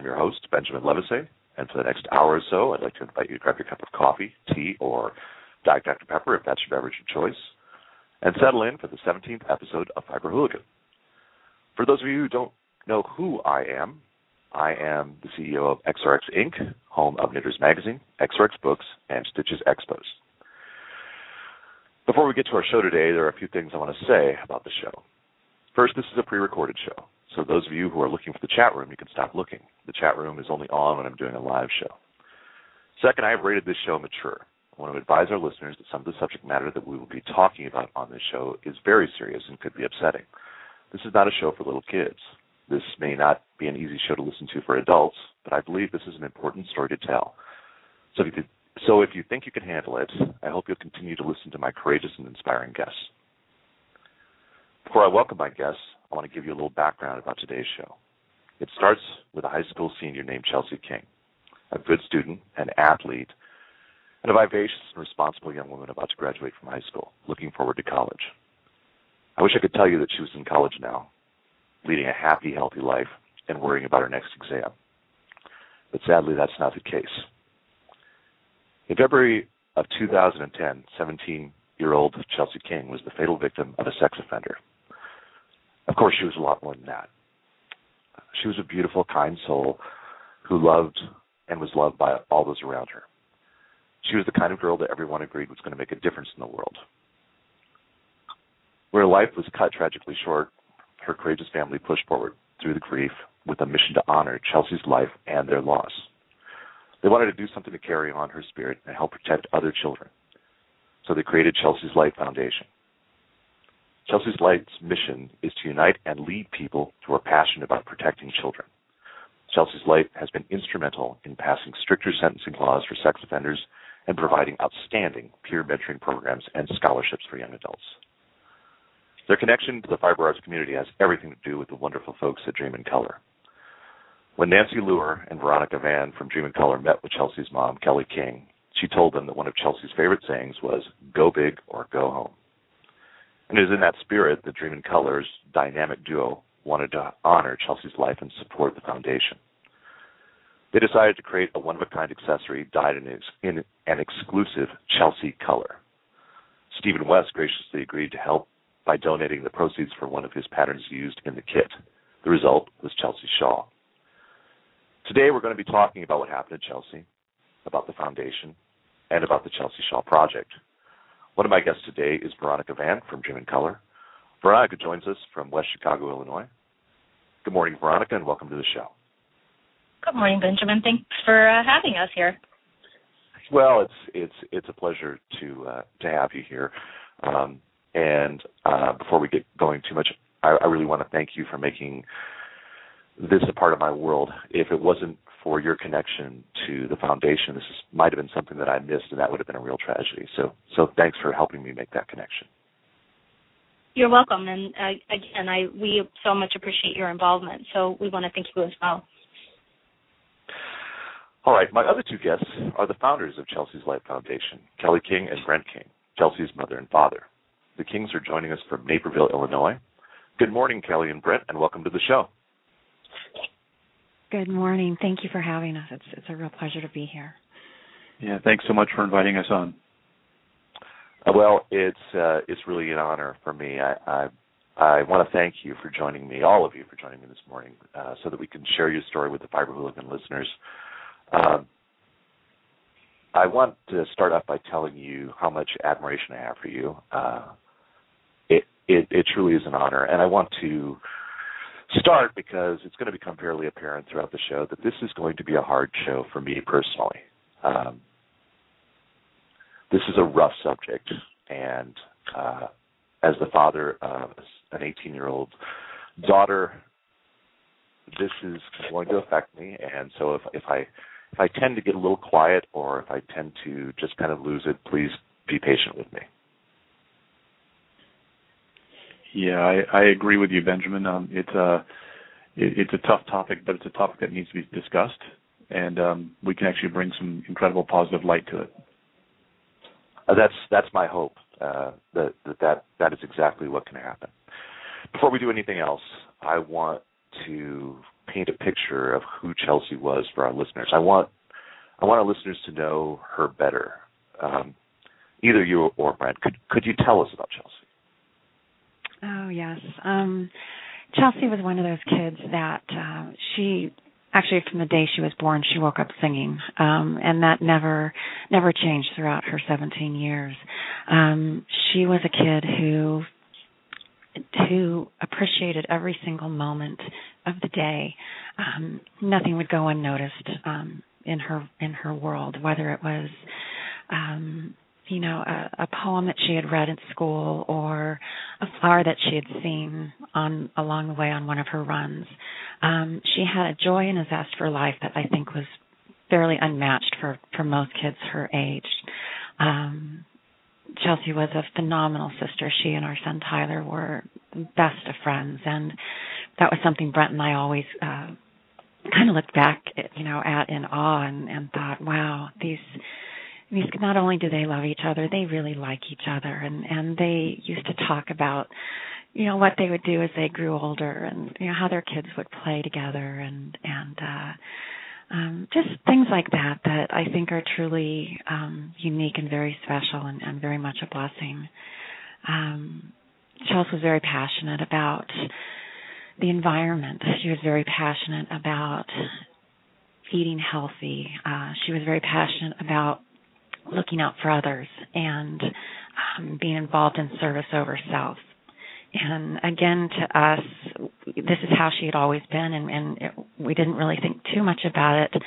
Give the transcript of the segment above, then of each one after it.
your host, Benjamin Levesey, and for the next hour or so, I'd like to invite you to grab your cup of coffee, tea, or Diet Dr. Pepper if that's your beverage of choice, and settle in for the 17th episode of Fiber Hooligan. For those of you who don't know who I am the CEO of XRX Inc., home of Knitters Magazine, XRX Books, and Stitches Expos. Before we get to our show today, there are a few things I want to say about the show. First, this is a pre-recorded show, so those of you who are looking for the chat room, you can stop looking. The chat room is only on when I'm doing a live show. Second, I have rated this show mature. I want to advise our listeners that some of the subject matter that we will be talking about on this show is very serious and could be upsetting. This is not a show for little kids. This may not be an easy show to listen to for adults, but I believe this is an important story to tell. So if you think you can handle it, I hope you'll continue to listen to my courageous and inspiring guests. Before I welcome my guests, I want to give you a little background about today's show. It starts with a high school senior named Chelsea King, a good student, an athlete, and a vivacious and responsible young woman about to graduate from high school, looking forward to college. I wish I could tell you that she was in college now, leading a happy, healthy life, and worrying about her next exam. But sadly, that's not the case. In February of 2010, 17-year-old Chelsea King was the fatal victim of a sex offender. Of course, she was a lot more than that. She was a beautiful, kind soul who loved and was loved by all those around her. She was the kind of girl that everyone agreed was going to make a difference in the world. When her life was cut tragically short, her courageous family pushed forward through the grief with a mission to honor Chelsea's life and their loss. They wanted to do something to carry on her spirit and help protect other children. So they created Chelsea's Light Foundation. Chelsea's Light's mission is to unite and lead people who are passionate about protecting children. Chelsea's Light has been instrumental in passing stricter sentencing laws for sex offenders and providing outstanding peer mentoring programs and scholarships for young adults. Their connection to the fiber arts community has everything to do with the wonderful folks at Dream in Color. When Nancy Luer and Veronica Van from Dream in Color met with Chelsea's mom, Kelly King, she told them that one of Chelsea's favorite sayings was, "Go big or go home." And it is in that spirit that Dream in Color's dynamic duo wanted to honor Chelsea's life and support the foundation. They decided to create a one-of-a-kind accessory dyed in an exclusive Chelsea color. Stephen West graciously agreed to help by donating the proceeds for one of his patterns used in the kit. The result was Chelsea's shawl. Today we're going to be talking about what happened to Chelsea, about the foundation, and about the Chelsea Shawl Project. One of my guests today is Veronica Van from Dream in Color. Veronica joins us from West Chicago, Illinois. Good morning, Veronica, and welcome to the show. Good morning, Benjamin. Thanks for having us here. Well, it's a pleasure to have you here. And before we get going too much, I really want to thank you for making this a part of my world. If it wasn't for your connection to the foundation, this might have been something that I missed, and that would have been a real tragedy. So thanks for helping me make that connection. You're welcome. And again, we so much appreciate your involvement, so we want to thank you as well. All right, my other two guests are the founders of Chelsea's Light Foundation, Kelly King and Brent King, Chelsea's mother and father. The Kings are joining us from Naperville, Illinois. Good morning, Kelly and Brent, and welcome to the show. Good morning. Thank you for having us. It's a real pleasure to be here. Yeah, thanks so much for inviting us on. Well, it's really an honor for me. I want to thank you for joining me, all of you for joining me this morning, so that we can share your story with the Fiber Hooligan listeners. I want to start off by telling you how much admiration I have for you. It truly is an honor, and I want to start because it's going to become fairly apparent throughout the show that this is going to be a hard show for me personally. This is a rough subject, and as the father of an 18-year-old daughter, this is going to affect me, and so if I tend to get a little quiet or if I tend to just kind of lose it, please be patient with me. Yeah, I agree with you, Benjamin. It's a tough topic, but it's a topic that needs to be discussed, and we can actually bring some incredible positive light to it. That's my hope. That is exactly what can happen. Before we do anything else, I want to paint a picture of who Chelsea was for our listeners. I want our listeners to know her better. Either you or Brent, could you tell us about Chelsea? Oh, yes. Chelsea was one of those kids that she actually, from the day she was born, she woke up singing, and that never changed throughout her 17 years. She was a kid who appreciated every single moment of the day. Nothing would go unnoticed in her world, whether it was a poem that she had read at school or a flower that she had seen along the way on one of her runs. She had a joy and a zest for life that I think was fairly unmatched for most kids her age. Chelsea was a phenomenal sister. She and our son Tyler were the best of friends, and that was something Brent and I always kind of looked back at in awe and thought, wow, these not only do they love each other, they really like each other, and they used to talk about what they would do as they grew older, and how their kids would play together, and just things like that I think are truly unique and very special and very much a blessing. Chelsea was very passionate about the environment. She was very passionate about eating healthy. She was very passionate about looking out for others and being involved in service over self. And again, to us, this is how she had always been, and we didn't really think too much about it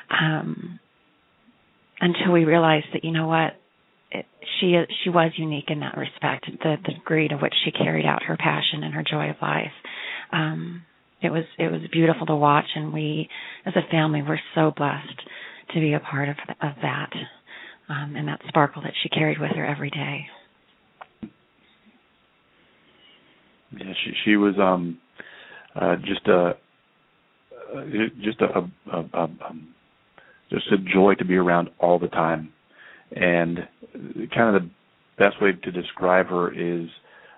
until we realized that, she was unique in that respect, the degree to which she carried out her passion and her joy of life. It was beautiful to watch, and we, as a family, were so blessed to be a part of that, and that sparkle that she carried with her every day. Yeah, she was just a joy to be around all the time, and kind of the best way to describe her is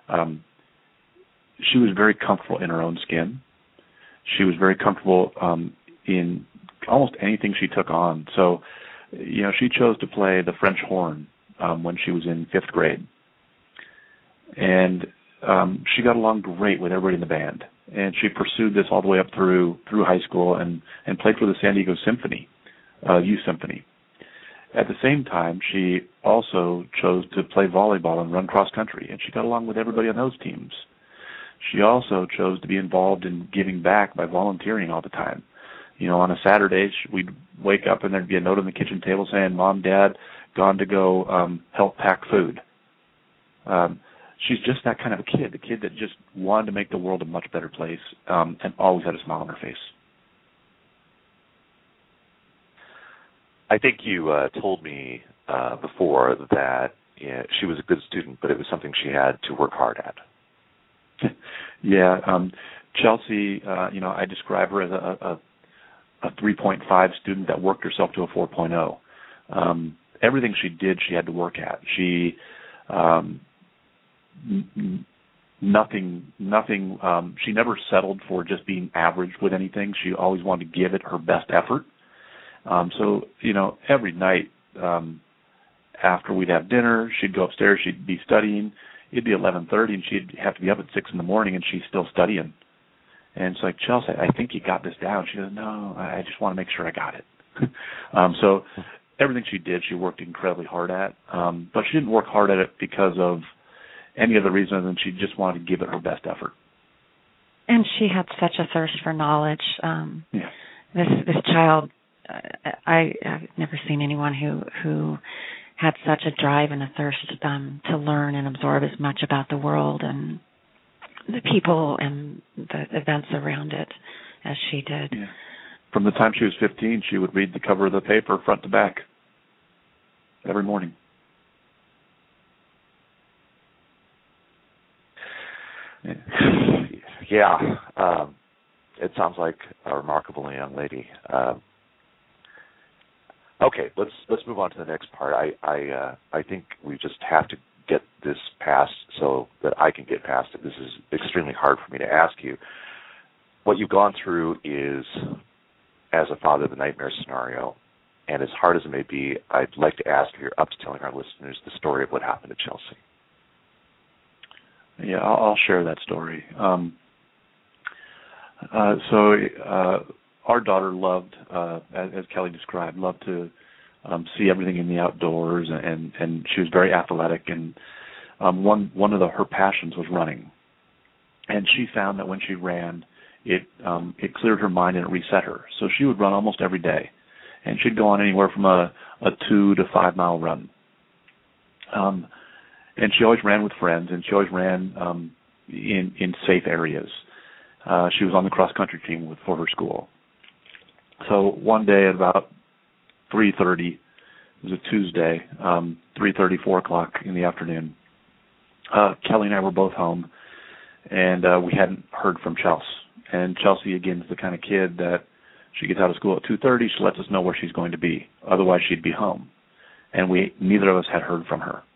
she was very comfortable in her own skin. She was very comfortable in almost anything she took on. So, she chose to play the French horn when she was in 5th grade, and she got along great with everybody in the band, and she pursued this all the way up through high school and played for the San Diego Symphony, youth symphony. At the same time, she also chose to play volleyball and run cross country, and she got along with everybody on those teams. She also chose to be involved in giving back by volunteering all the time. On a Saturday, we'd wake up and there'd be a note on the kitchen table saying, "Mom, Dad, gone to go help pack food." She's just that kind of a kid, the kid that just wanted to make the world a much better place, and always had a smile on her face. I think you told me before that she was a good student, but it was something she had to work hard at. Yeah, Chelsea, I describe her as a 3.5 student that worked herself to a 4.0. Everything she did, she had to work at. She nothing. She never settled for just being average with anything. She always wanted to give it her best effort. So every night after we'd have dinner, she'd go upstairs. She'd be studying. It'd be 11:30, and she'd have to be up at 6 in the morning, and she's still studying. And it's like, "Chelsea, I think you got this down." She goes, "No, I just want to make sure I got it." So everything she did, she worked incredibly hard at. But she didn't work hard at it because of any other reason than she just wanted to give it her best effort. And she had such a thirst for knowledge. Yeah. This child, I've never seen anyone who had such a drive and a thirst to learn and absorb as much about the world and the people and the events around it as she did. Yeah. From the time she was 15, she would read the cover of the paper front to back every morning. Yeah, it sounds like a remarkable young lady. Okay, let's move on to the next part. I think we just have to get this passed so that I can get past it. This is extremely hard for me to ask you. what you've gone through is, as a father, the nightmare scenario. And as hard as it may be, I'd like to ask if you're up to telling our listeners the story of what happened to Chelsea. Yeah, I'll share that story. Our daughter loved, as Kelly described, loved to see everything in the outdoors, and she was very athletic. And one of her passions was running. And she found that when she ran, it cleared her mind and it reset her. So she would run almost every day, and she'd go on anywhere from a 2 to 5 mile run. And she always ran with friends, and she always ran in safe areas. She was on the cross country team for her school. So one day at about 3:30, it was a Tuesday, 3:30, 4 o'clock in the afternoon, Kelly and I were both home, and we hadn't heard from Chelsea. And Chelsea, again, is the kind of kid that she gets out of school at 2:30, she lets us know where she's going to be. Otherwise, she'd be home. And neither of us had heard from her.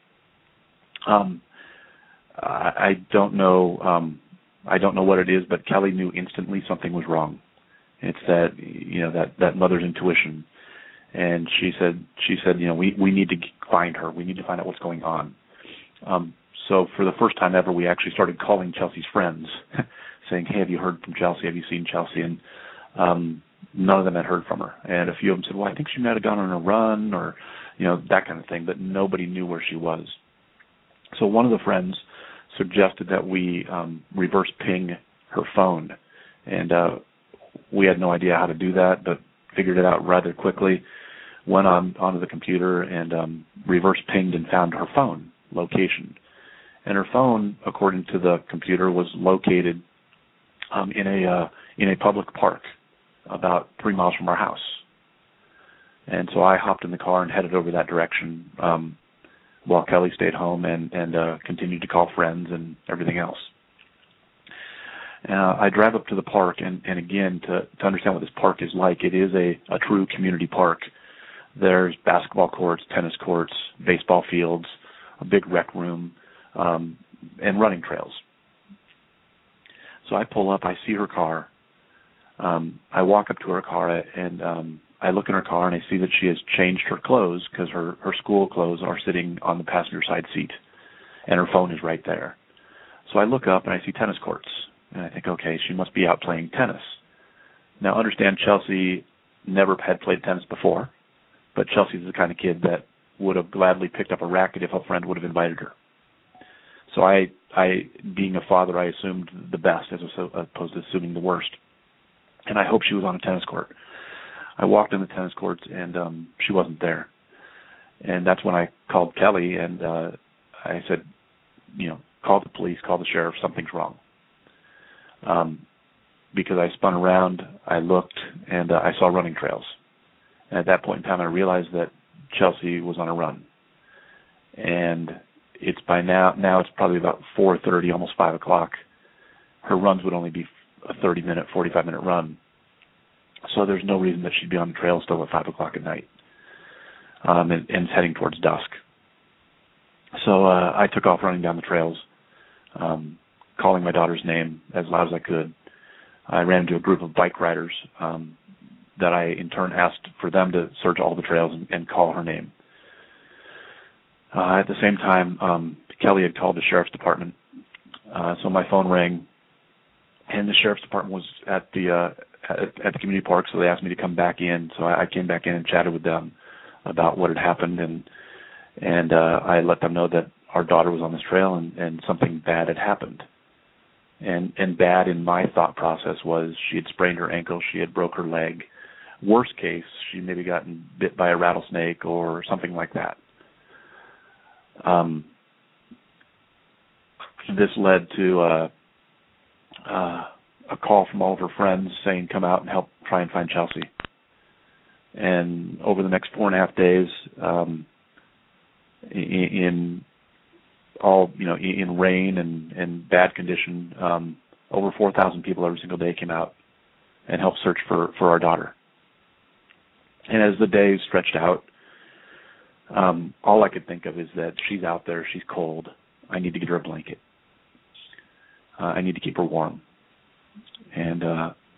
I don't know what it is, but Kelly knew instantly something was wrong. It's that mother's intuition. And she said, we need to find her. We need to find out what's going on. So for the first time ever, we actually started calling Chelsea's friends, saying, "Hey, have you heard from Chelsea? Have you seen Chelsea?" And none of them had heard from her. And a few of them said, "Well, I think she might have gone on a run," or that kind of thing. But nobody knew where she was. So one of the friends suggested that we reverse ping her phone, and we had no idea how to do that, but figured it out rather quickly. Went onto the computer and reverse pinged and found her phone location. And her phone, according to the computer, was located in a public park about 3 miles from our house. And so I hopped in the car and headed over that direction while Kelly stayed home and continued to call friends and everything else. I drive up to the park, and again, to understand what this park is like, it is a true community park. There's basketball courts, tennis courts, baseball fields, a big rec room, and running trails. So I pull up, I see her car. I walk up to her car, and I look in her car, and I see that she has changed her clothes because her school clothes are sitting on the passenger side seat, and her phone is right there. So I look up, and I see tennis courts, and I think, okay, she must be out playing tennis. Now, understand, Chelsea never had played tennis before, but Chelsea's the kind of kid that would have gladly picked up a racket if a friend would have invited her. So I being a father, I assumed the best as opposed to assuming the worst. And I hoped she was on a tennis court. I walked in the tennis courts, and she wasn't there. And that's when I called Kelly, and I said, call the police, call the sheriff, something's wrong. Because I spun around, I looked, and I saw running trails. And at that point in time, I realized that Chelsea was on a run. And it's by now it's probably about 4:30, almost 5 o'clock. Her runs would only be a 30-minute, 45-minute run. So there's no reason that she'd be on the trail still at 5 o'clock at night, and it's heading towards dusk. So I took off running down the trails, calling my daughter's name as loud as I could. I ran into a group of bike riders that I in turn asked for them to search all the trails and call her name. At the same time, Kelly had called the sheriff's department, so my phone rang, and the sheriff's department was at the community park, so they asked me to come back in. So I came back in and chatted with them about what had happened, and I let them know that our daughter was on this trail and something bad had happened. And bad in my thought process was she had sprained her ankle, she had broke her leg. Worst case, she maybe gotten bit by a rattlesnake or something like that. This led to a call from all of her friends saying, come out and help try and find Chelsea. And over the next 4.5 days, in rain and bad condition, over 4,000 people every single day came out and helped search for our daughter. And as the days stretched out, all I could think of is that she's out there, she's cold, I need to get her a blanket. I need to keep her warm. And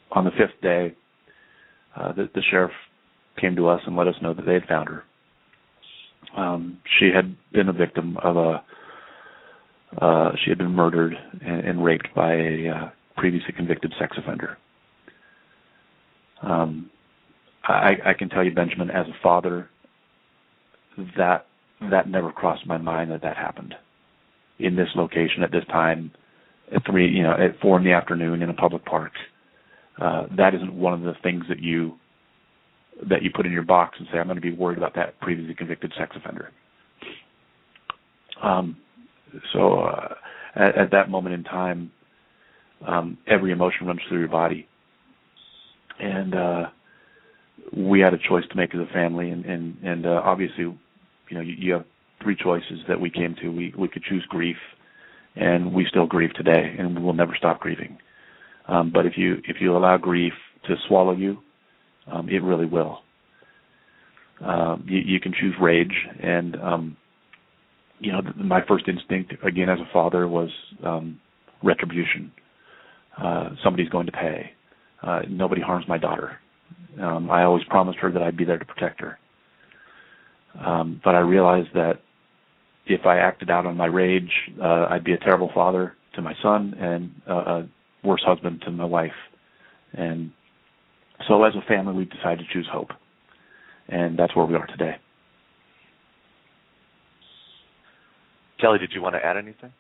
on the fifth day, the sheriff came to us and let us know that they had found her. She had been a victim of she had been murdered and raped by a previously convicted sex offender. I can tell you, Benjamin, as a father, that never crossed my mind that happened in this location at this time at 4 in the afternoon in a public park. That isn't one of the things that you put in your box and say, I'm going to be worried about that previously convicted sex offender. So at that moment in time, every emotion runs through your body. And we had a choice to make as a family, and obviously, you have three choices that we came to. We could choose grief, and we still grieve today, and we will never stop grieving. But if you allow grief to swallow you, it really will. You can choose rage, and my first instinct, again as a father, was retribution. Somebody's going to pay. Nobody harms my daughter. I always promised her that I'd be there to protect her. But I realized that if I acted out on my rage, I'd be a terrible father to my son and a worse husband to my wife. And so as a family, we decided to choose hope. And that's where we are today. Kelly, did you want to add anything?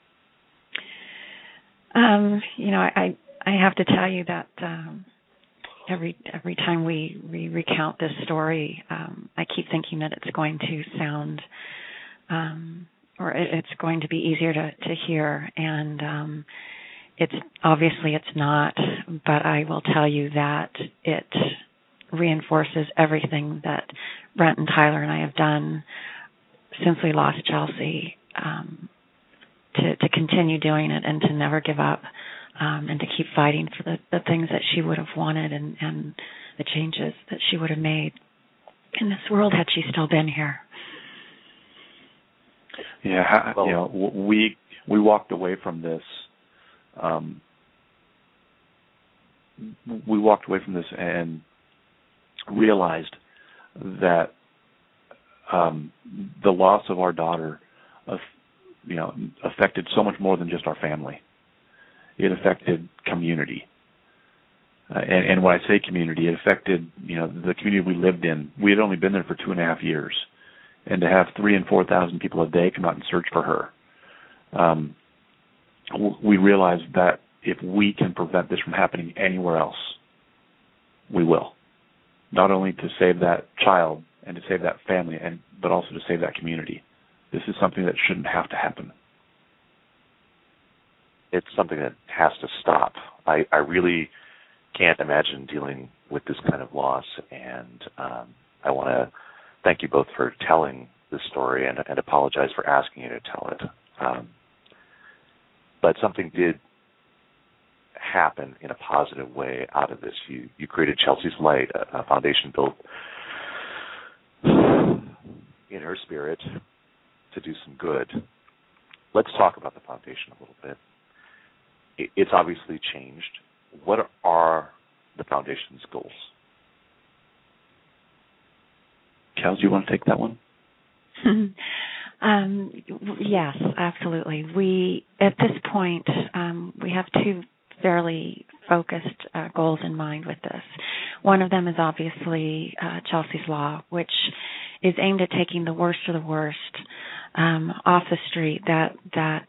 I have to tell you that every time we recount this story, I keep thinking that it's going to sound, or it's going to be easier to hear, and it's not. But I will tell you that it reinforces everything that Brent and Tyler and I have done since we lost Chelsea, to continue doing it and to never give up. And to keep fighting for the things that she would have wanted and the changes that she would have made in this world had she still been here. Yeah, we walked away from this. We walked away from this and realized that the loss of our daughter, affected so much more than just our family. It affected community. And when I say community, it affected, the community we lived in. We had only been there for 2.5 years. And to have 3,000 and 4,000 people a day come out and search for her, we realized that if we can prevent this from happening anywhere else, we will. Not only to save that child and to save that family, but also to save that community. This is something that shouldn't have to happen. It's something that has to stop. I really can't imagine dealing with this kind of loss, and I want to thank you both for telling this story and apologize for asking you to tell it. But something did happen in a positive way out of this. You created Chelsea's Light, a foundation built in her spirit to do some good. Let's talk about the foundation a little bit. It's obviously changed. What are the foundation's goals? Kels, do you want to take that one? Yes, absolutely. We, at this point, we have two fairly focused goals in mind with this. One of them is obviously Chelsea's Law, which is aimed at taking the worst of the worst off the street that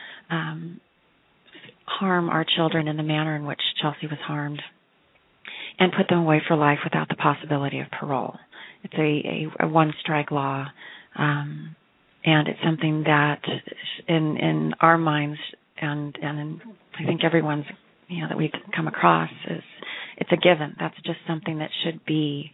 harm our children in the manner in which Chelsea was harmed, and put them away for life without the possibility of parole. It's a one-strike law, and it's something that in our minds and in, I think everyone's, that we've come across, it's a given. That's just something that should be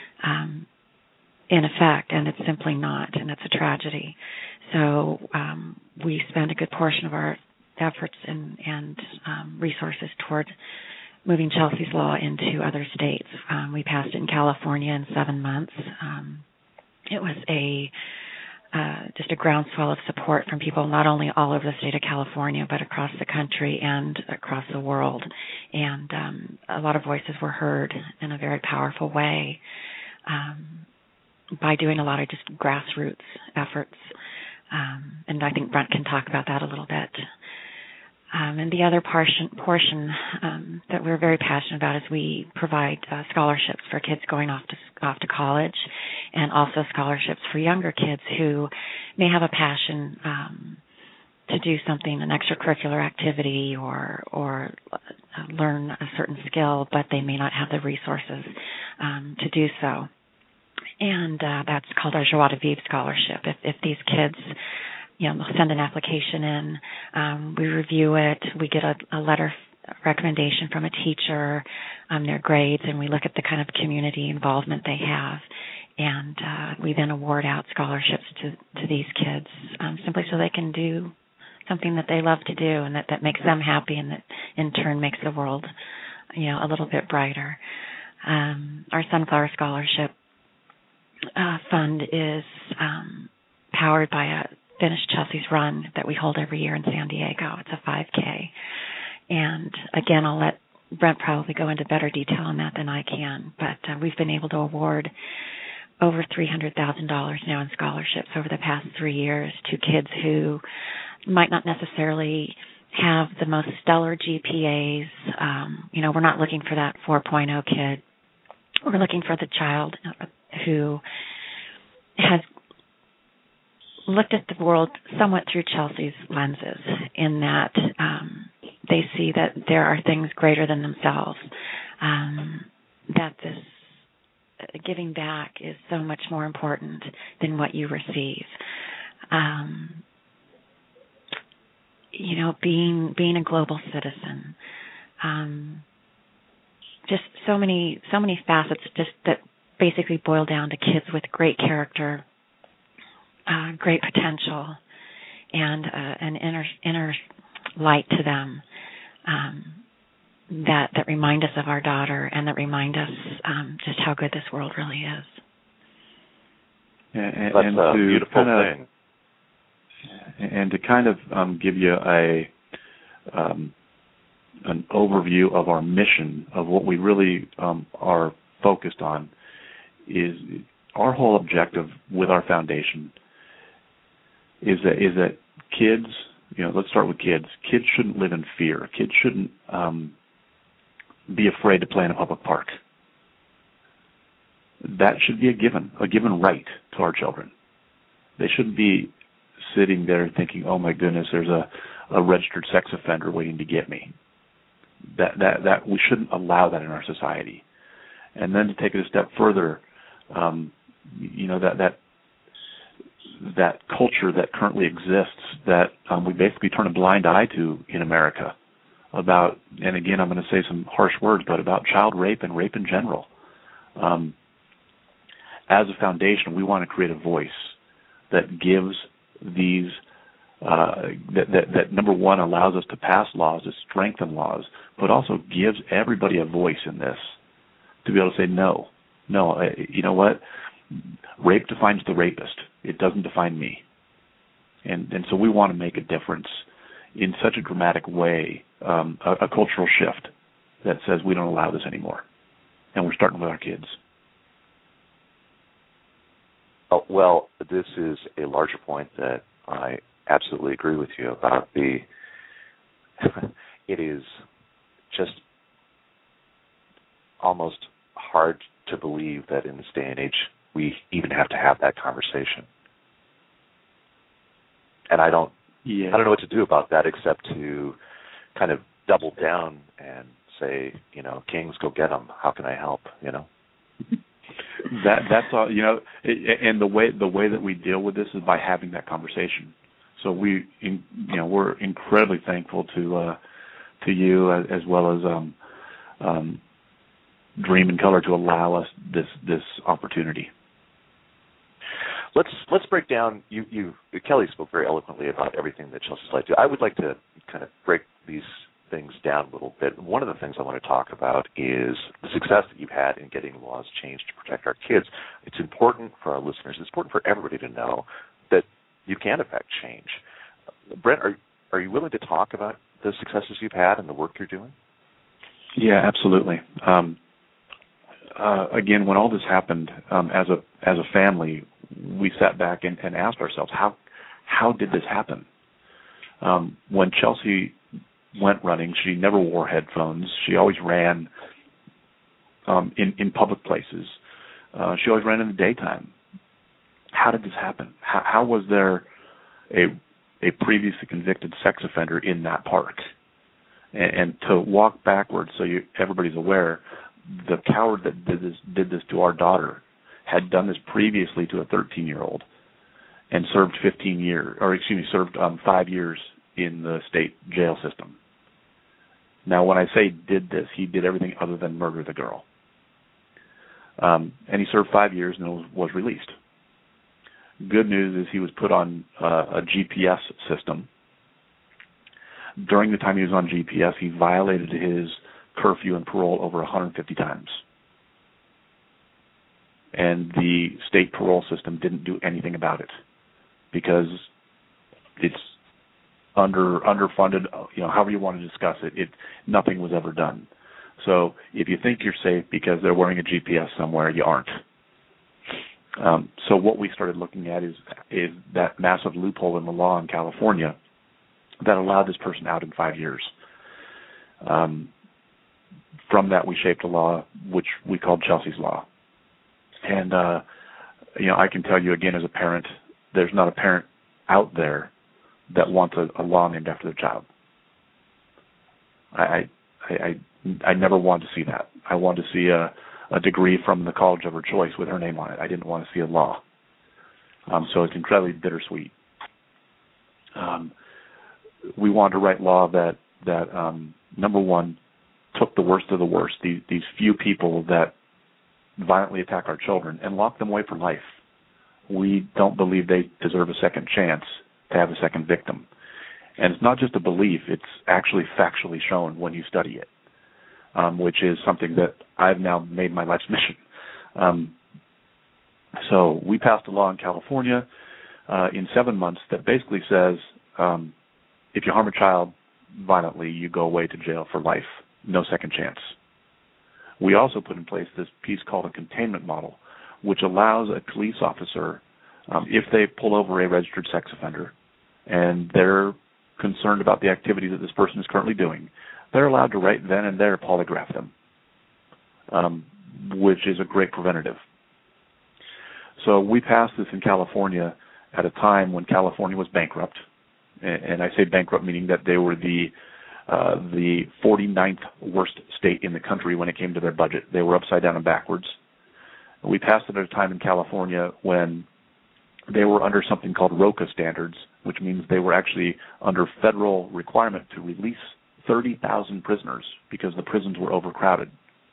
in effect, and it's simply not, and it's a tragedy. So we spend a good portion of our efforts and resources toward moving Chelsea's Law into other states. We passed it in California in 7 months. It was just a groundswell of support from people not only all over the state of California, but across the country and across the world. And a lot of voices were heard in a very powerful way by doing a lot of just grassroots efforts. And I think Brent can talk about that a little bit. And the other portion that we're very passionate about is we provide scholarships for kids going off to college, and also scholarships for younger kids who may have a passion to do something, an extracurricular activity, or learn a certain skill, but they may not have the resources to do so. And that's called our Joie de Vivre Scholarship. If these kids send an application in, we review it, we get a letter recommendation from a teacher on their grades, and we look at the kind of community involvement they have. And we then award out scholarships to these kids simply so they can do something that they love to do, and that makes them happy, and that in turn makes the world a little bit brighter. Our Sunflower Scholarship fund is powered by a Finish Chelsea's Run that we hold every year in San Diego. It's a 5K. And again, I'll let Brent probably go into better detail on that than I can, but we've been able to award over $300,000 now in scholarships over the past 3 years to kids who might not necessarily have the most stellar GPAs. We're not looking for that 4.0 kid. We're looking for the child who has looked at the world somewhat through Chelsea's lenses, in that they see that there are things greater than themselves, that this giving back is so much more important than what you receive. Being a global citizen, just so many facets just that basically boil down to kids with great character, great potential, and an inner light to them that remind us of our daughter, and that remind us just how good this world really is. That's a beautiful thing. And to kind of give you an overview of our mission, of what we really are focused on, is our whole objective with our foundation is that kids, let's start with kids. Kids shouldn't live in fear. Kids shouldn't be afraid to play in a public park. That should be a given right to our children. They shouldn't be sitting there thinking, "Oh my goodness, there's a registered sex offender waiting to get me." That we shouldn't allow that in our society. And then to take it a step further, that culture that currently exists, that we basically turn a blind eye to in America, about, and again, I'm going to say some harsh words, but about child rape and rape in general. As a foundation, we want to create a voice that gives these, that number one, allows us to pass laws, to strengthen laws, but also gives everybody a voice in this, to be able to say, no, you know what? Rape defines the rapist. It doesn't define me. And so we want to make a difference in such a dramatic way, a cultural shift that says we don't allow this anymore. And we're starting with our kids. Oh, well, this is a larger point that I absolutely agree with you about. It is just almost hard to believe that in this day and age we even have to have that conversation. And I don't know what to do about that except to kind of double down and say, Kings, go get them. How can I help? That's all. And the way that we deal with this is by having that conversation. So we're incredibly thankful to you as well as Dream in Color to allow us this opportunity. Let's break down. You Kelly spoke very eloquently about everything that Chelsea's Light do. I would like to kind of break these things down a little bit. One of the things I want to talk about is the success that you've had in getting laws changed to protect our kids. It's important for our listeners, it's important for everybody to know that you can affect change. Brent, are you willing to talk about the successes you've had and the work you're doing? Yeah, absolutely. Again, when all this happened, as a family, we sat back and asked ourselves, how did this happen? When Chelsea went running, she never wore headphones. She always ran in public places. She always ran in the daytime. How did this happen? How was there a previously convicted sex offender in that park? And to walk backwards, so everybody's aware, the coward that did this to our daughter had done this previously to a 13-year-old and served 5 years in the state jail system. Now, when I say did this, he did everything other than murder the girl. And he served 5 years and was released. Good news is he was put on a GPS system. During the time he was on GPS, he violated his curfew and parole over 150 times. And the state parole system didn't do anything about it because it's underfunded, however you want to discuss it, nothing was ever done. So if you think you're safe because they're wearing a GPS somewhere, you aren't. So what we started looking at is that massive loophole in the law in California that allowed this person out in 5 years. From that, we shaped a law which we called Chelsea's Law. And, I can tell you again as a parent, there's not a parent out there that wants a law named after their child. I never wanted to see that. I wanted to see a degree from the college of her choice with her name on it. I didn't want to see a law. So it's incredibly bittersweet. We wanted to write law that number one, took the worst of the worst, these few people that violently attack our children, and lock them away for life. We don't believe they deserve a second chance to have a second victim. And it's not just a belief, it's actually factually shown when you study it, which is something that I've now made my life's mission. So we passed a law in California in 7 months that basically says if you harm a child violently, you go away to jail for life, no second chance. We also put in place this piece called a containment model, which allows a police officer, if they pull over a registered sex offender and they're concerned about the activity that this person is currently doing, they're allowed to right then and there polygraph them, which is a great preventative. So we passed this in California at a time when California was bankrupt, and I say bankrupt meaning that they were the 49th worst state in the country when it came to their budget. They were upside down and backwards. We passed it at a time in California when they were under something called ROCA standards, which means they were actually under federal requirement to release 30,000 prisoners because the prisons were overcrowded.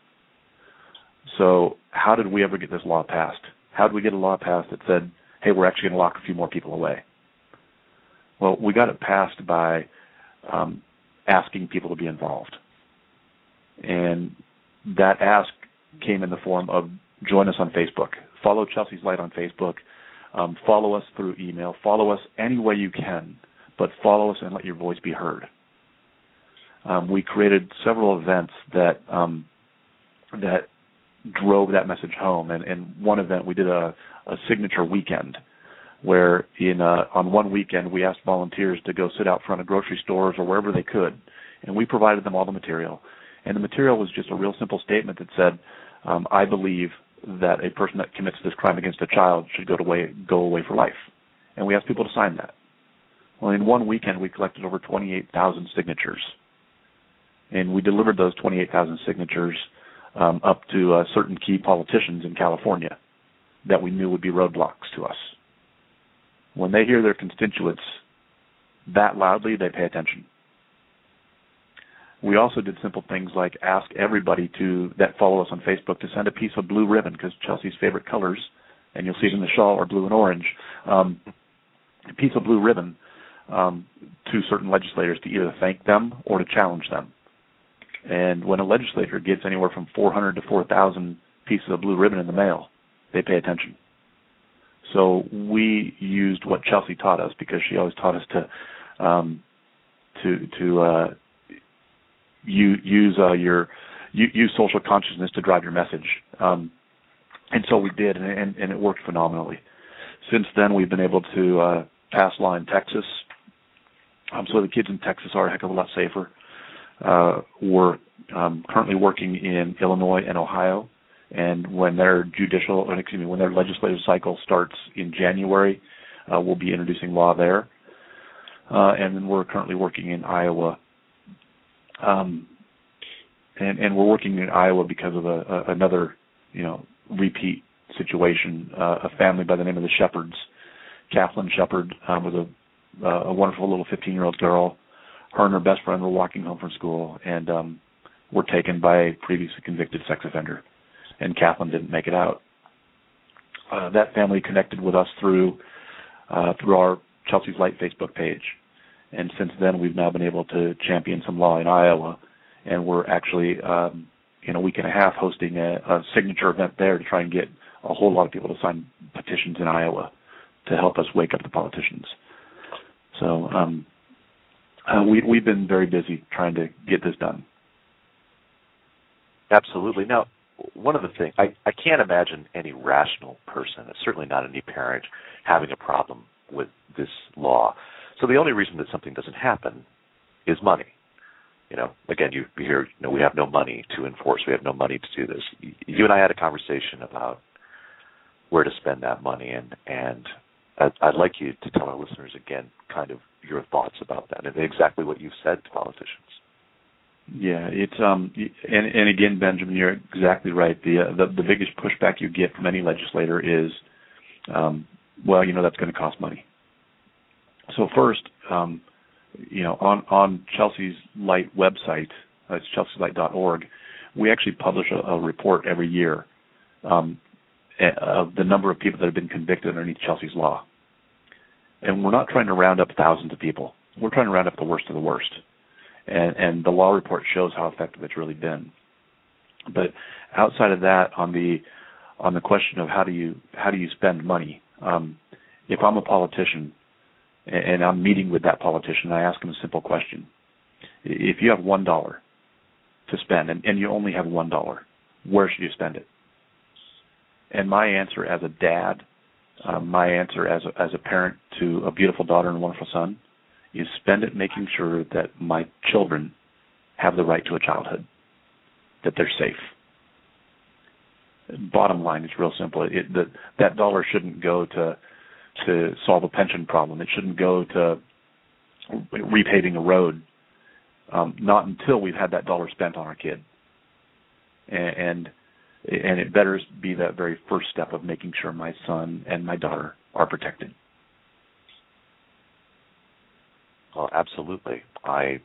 So how did we ever get this law passed? How did we get a law passed that said, hey, we're actually going to lock a few more people away? Well, we got it passed by asking people to be involved. And that ask came in the form of join us on Facebook. Follow Chelsea's Light on Facebook. Follow us through email. Follow us any way you can, but follow us and let your voice be heard. We created several events that drove that message home. And one event, we did a signature weekend where on one weekend we asked volunteers to go sit out front of grocery stores or wherever they could, and we provided them all the material. And the material was just a real simple statement that said, I believe that a person that commits this crime against a child should go away for life. And we asked people to sign that. Well, in one weekend we collected over 28,000 signatures. And we delivered those 28,000 signatures up to certain key politicians in California that we knew would be roadblocks to us. When they hear their constituents that loudly, they pay attention. We also did simple things like ask everybody that follow us on Facebook to send a piece of blue ribbon, because Chelsea's favorite colors, and you'll see it in the shawl, are blue and orange. A piece of blue ribbon to certain legislators to either thank them or to challenge them. And when a legislator gets anywhere from 400 to 4,000 pieces of blue ribbon in the mail, they pay attention. So we used what Chelsea taught us, because she always taught us to use social consciousness to drive your message. And so we did, and it worked phenomenally. Since then, we've been able to pass law in Texas. So the kids in Texas are a heck of a lot safer. We're currently working in Illinois and Ohio, and when their legislative cycle starts in January, we'll be introducing law there. And then we're currently working in Iowa. And we're working in Iowa because of another, repeat situation. A family by the name of the Shepherds. Kathleen Shepard was a wonderful little 15-year-old girl. Her and her best friend were walking home from school and were taken by a previously convicted sex offender, and Kathleen didn't make it out. That family connected with us through our Chelsea's Light Facebook page, and since then we've now been able to champion some law in Iowa, and we're actually in a week and a half hosting a signature event there to try and get a whole lot of people to sign petitions in Iowa to help us wake up the politicians. So we've been very busy trying to get this done. Absolutely. Now, one of the things, I can't imagine any rational person, certainly not any parent, having a problem with this law. So the only reason that something doesn't happen is money. Again, you hear, we have no money to enforce. We have no money to do this. You and I had a conversation about where to spend that money, and I'd like you to tell our listeners again kind of your thoughts about that and exactly what you've said to politicians. Yeah, it's and again, Benjamin, you're exactly right. The biggest pushback you get from any legislator is, that's going to cost money. So first, on Chelsea's Light website, it's chelseaslight.org, we actually publish a report every year of the number of people that have been convicted underneath Chelsea's law. And we're not trying to round up thousands of people. We're trying to round up the worst of the worst. And the law report shows how effective it's really been. But outside of that, on the question of how do you spend money, if I'm a politician and I'm meeting with that politician, I ask him a simple question. If you have $1 to spend and you only have $1, where should you spend it? And my answer as a dad, my answer as a parent to a beautiful daughter and a wonderful son, is spend it making sure that my children have the right to a childhood, that they're safe. Bottom line, it's real simple. That dollar shouldn't go to solve a pension problem. It shouldn't go to repaving a road, not until we've had that dollar spent on our kid. And it better be that very first step of making sure my son and my daughter are protected. Well, absolutely. I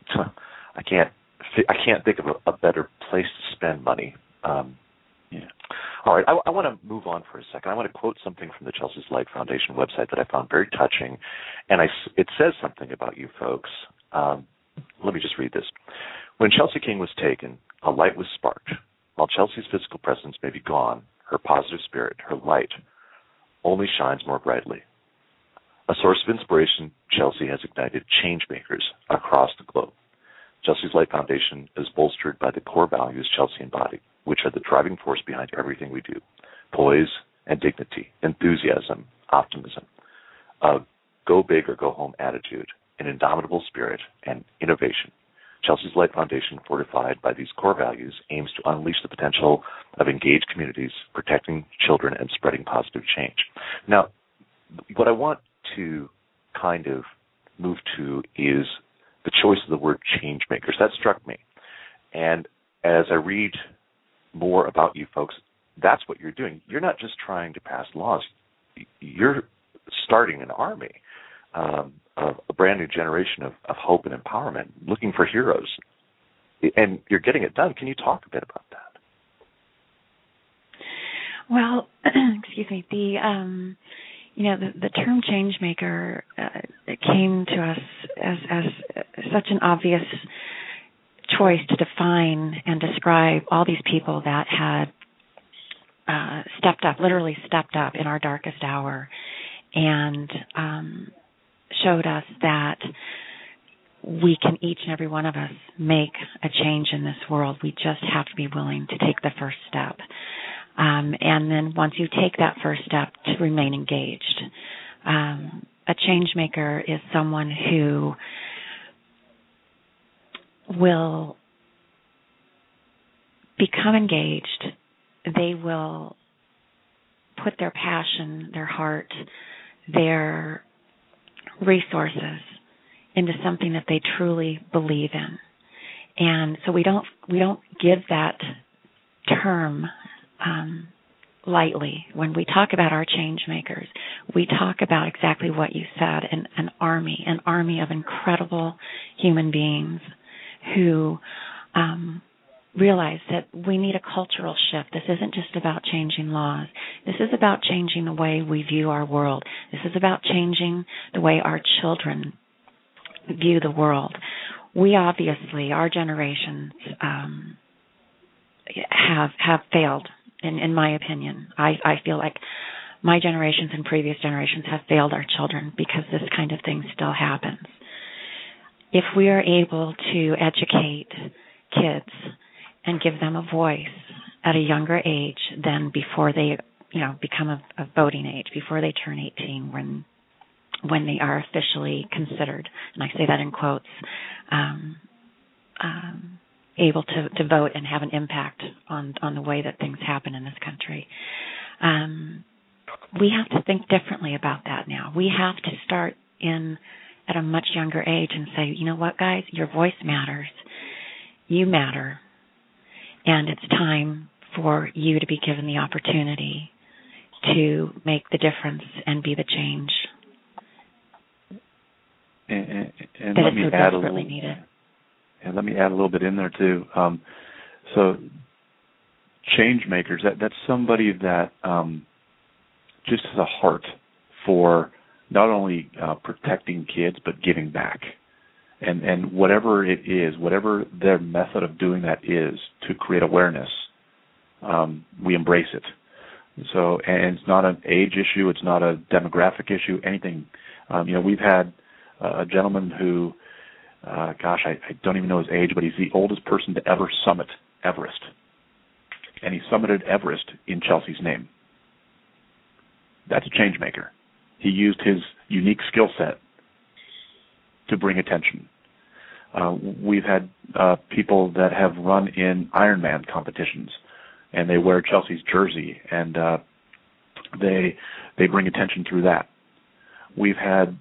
can't think of a better place to spend money. Yeah. All right, I want to move on for a second. I want to quote something from the Chelsea's Light Foundation website that I found very touching, and it says something about you folks. Let me just read this. When Chelsea King was taken, a light was sparked. While Chelsea's physical presence may be gone, her positive spirit, her light, only shines more brightly. A source of inspiration, Chelsea has ignited change makers across the globe. Chelsea's Light Foundation is bolstered by the core values Chelsea embodied, which are the driving force behind everything we do: poise and dignity, enthusiasm, optimism, a go big or go home attitude, an indomitable spirit, and innovation. Chelsea's Light Foundation, fortified by these core values, aims to unleash the potential of engaged communities, protecting children, and spreading positive change. Now, what I want to kind of move to is the choice of the word change makers. That struck me. And as I read more about you folks, that's what you're doing. You're not just trying to pass laws. You're starting an army of a brand new generation of hope and empowerment, looking for heroes. And you're getting it done. Can you talk a bit about that? Well, excuse me. the term change maker it came to us as such an obvious choice to define and describe all these people that had literally stepped up in our darkest hour and showed us that we can, each and every one of us, make a change in this world. We just have to be willing to take the first step. And then once you take that first step, to remain engaged. A change maker is someone who will become engaged. They will put their passion, their heart, their resources into something that they truly believe in. And so we don't give that term lightly. When we talk about our change makers, we talk about exactly what you said, an army of incredible human beings who realize that we need a cultural shift. This isn't just about changing laws. This is about changing the way we view our world. This is about changing the way our children view the world. We obviously, our generations, have failed. In my opinion, I feel like my generations and previous generations have failed our children because this kind of thing still happens. If we are able to educate kids and give them a voice at a younger age than before they, become of voting age, before they turn 18, when they are officially considered, and I say that in quotes, able to vote and have an impact on the way that things happen in this country. We have to think differently about that now. We have to start at a much younger age and say, you know what, guys, your voice matters. You matter. And it's time for you to be given the opportunity to make the difference and be the change and that is so desperately needed. And let me add a little bit in there too. So change makers, that's somebody that just has a heart for not only protecting kids, but giving back. And whatever it is, whatever their method of doing that is to create awareness, we embrace it. So, and it's not an age issue, it's not a demographic issue, anything. We've had a gentleman who, I don't even know his age, but he's the oldest person to ever summit Everest. And he summited Everest in Chelsea's name. That's a change maker. He used his unique skill set to bring attention. We've had people that have run in Ironman competitions, and they wear Chelsea's jersey, and they bring attention through that. We've had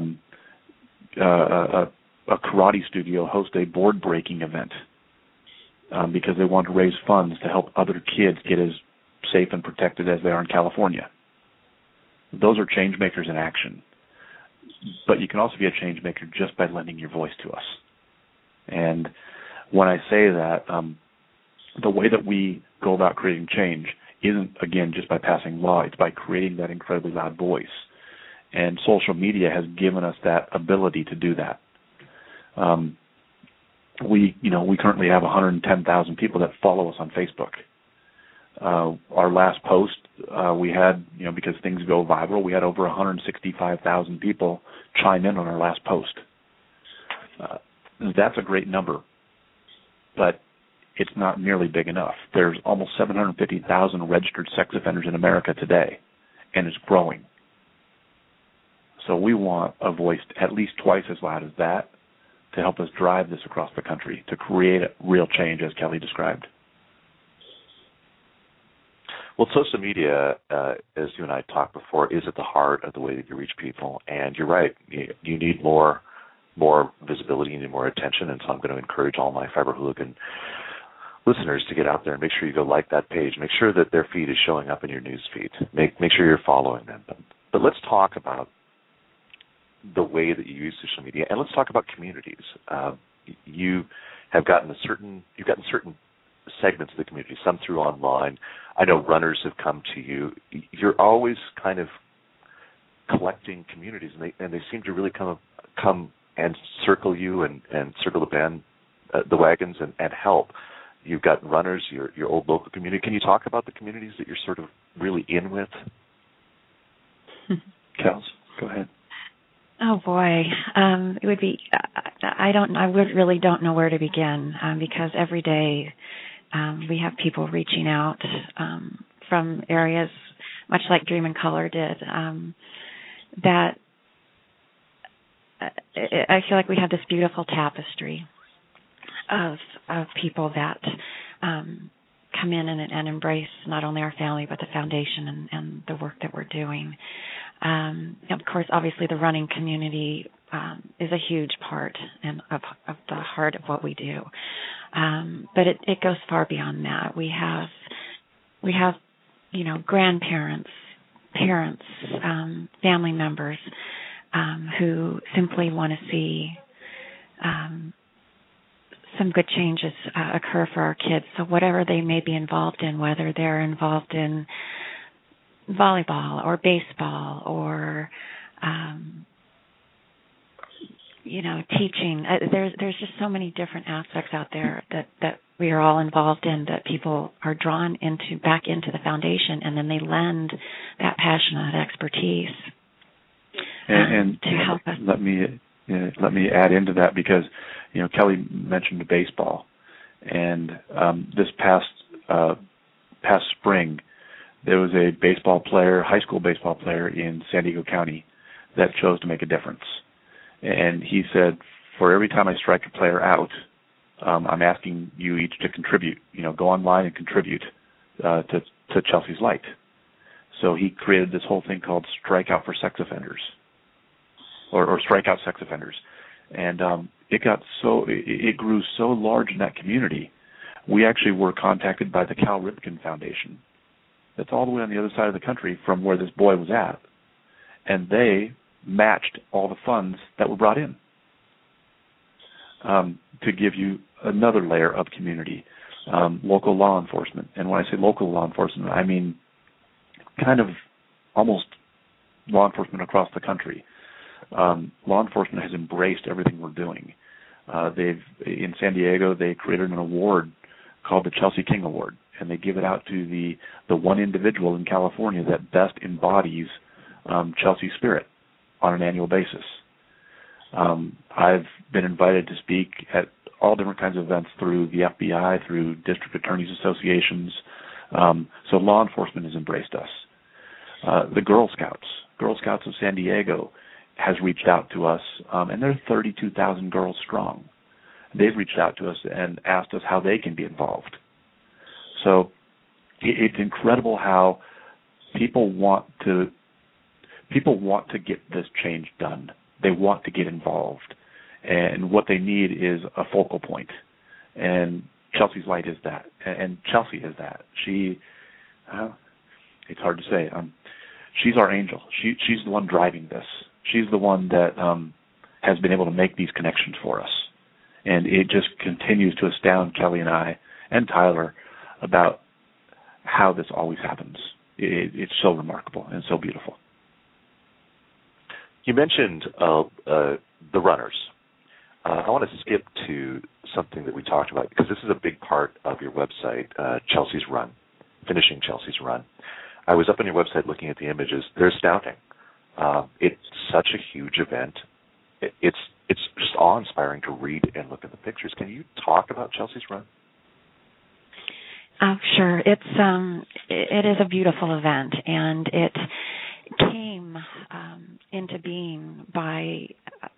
a karate studio host a board breaking event because they want to raise funds to help other kids get as safe and protected as they are in California. Those are change makers in action. But you can also be a change maker just by lending your voice to us. And when I say that, the way that we go about creating change isn't, again, just by passing law. It's by creating that incredibly loud voice. And social media has given us that ability to do that. We currently have 110,000 people that follow us on Facebook. Our last post, we had, because things go viral, we had over 165,000 people chime in on our last post. That's a great number, but it's not nearly big enough. There's almost 750,000 registered sex offenders in America today, and it's growing. So we want a voice at least twice as loud as that to help us drive this across the country, to create a real change, as Kelly described. Well, social media, as you and I talked before, is at the heart of the way that you reach people. And you're right. You need more visibility, you need more attention. And so I'm going to encourage all my Fiber Hooligan listeners to get out there and make sure you go like that page. Make sure that their feed is showing up in your news feed. Make sure you're following them. But let's talk about the way that you use social media, and let's talk about communities. You've gotten certain segments of the community, some through online. I know runners have come to you. You're always kind of collecting communities, and they seem to really come and circle you and circle the band, the wagons, and help. You've got runners, your old local community. Can you talk about the communities that you're sort of really in with? Kels, go ahead. Oh boy, it would be. I really don't know where to begin because every day we have people reaching out from areas, much like Dream in Color did. That I feel like we have this beautiful tapestry of people that come in and embrace not only our family but the foundation and the work that we're doing. Of course, obviously, the running community is a huge part of the heart of what we do. But it goes far beyond that. We have grandparents, parents, family members who simply want to see some good changes occur for our kids. So whatever they may be involved in, whether they're involved in volleyball or baseball or teaching. There's just so many different aspects out there that we are all involved in, that people are drawn back into the foundation, and then they lend that passion, that expertise and to help us. Let me add into that, because Kelly mentioned baseball, and this past spring there was a high school baseball player in San Diego County that chose to make a difference. And he said, for every time I strike a player out, I'm asking you each to contribute. Go online and contribute to Chelsea's Light. So he created this whole thing called Strikeout for Sex Offenders, or Strikeout Sex Offenders. And it grew so large in that community, we actually were contacted by the Cal Ripken Foundation. That's all the way on the other side of the country from where this boy was at. And they matched all the funds that were brought in to give you another layer of community. Local law enforcement. And when I say local law enforcement, I mean kind of almost law enforcement across the country. Law enforcement has embraced everything we're doing. In San Diego, they created an award called the Chelsea King Award, and they give it out to the one individual in California that best embodies Chelsea's spirit on an annual basis. I've been invited to speak at all different kinds of events through the FBI, through district attorneys associations. So law enforcement has embraced us. The Girl Scouts of San Diego has reached out to us, and they're 32,000 girls strong. They've reached out to us and asked us how they can be involved. So it's incredible how people want to get this change done. They want to get involved, and what they need is a focal point. And Chelsea's Light is that, and Chelsea is that. It's hard to say. She's our angel. She's the one driving this. She's the one that has been able to make these connections for us. And it just continues to astound Kelly and I and Tyler about how this always happens. It's so remarkable and so beautiful. You mentioned the runners. I want to skip to something that we talked about, because this is a big part of your website, Chelsea's Run, finishing Chelsea's Run. I was up on your website looking at the images. They're astounding. It's such a huge event. It's just awe-inspiring to read and look at the pictures. Can you talk about Chelsea's Run? Sure. It is a beautiful event, and it came into being by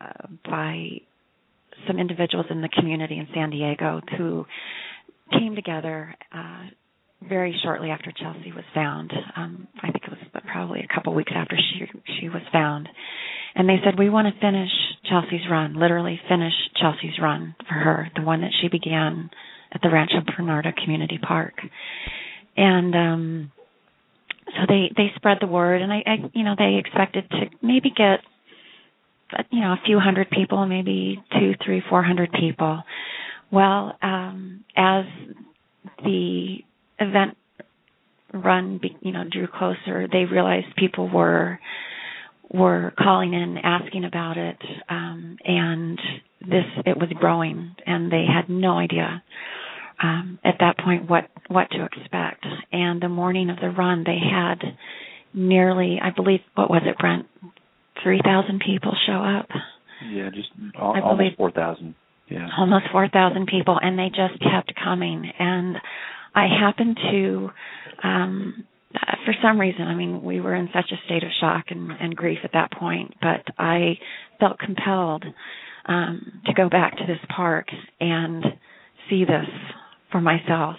some individuals in the community in San Diego who came together very shortly after Chelsea was found. I think it was probably a couple weeks after she was found. And they said, we want to finish Chelsea's Run, literally finish Chelsea's Run for her, the one that she began at the Rancho Bernardo Community Park. And so they spread the word, and they expected to maybe get a few hundred people, maybe 200, 300, 400 people. Well, as the event run drew closer, they realized people were were calling in, asking about it, and it was growing, and they had no idea at that point what to expect. And the morning of the run, they had nearly, I believe, what was it, Brent, 3,000 people show up? Yeah, just almost 4,000. Yeah, almost 4,000 people, and they just kept coming. And I happened to, for some reason, I mean, we were in such a state of shock and grief at that point, but I felt compelled to go back to this park and see this for myself.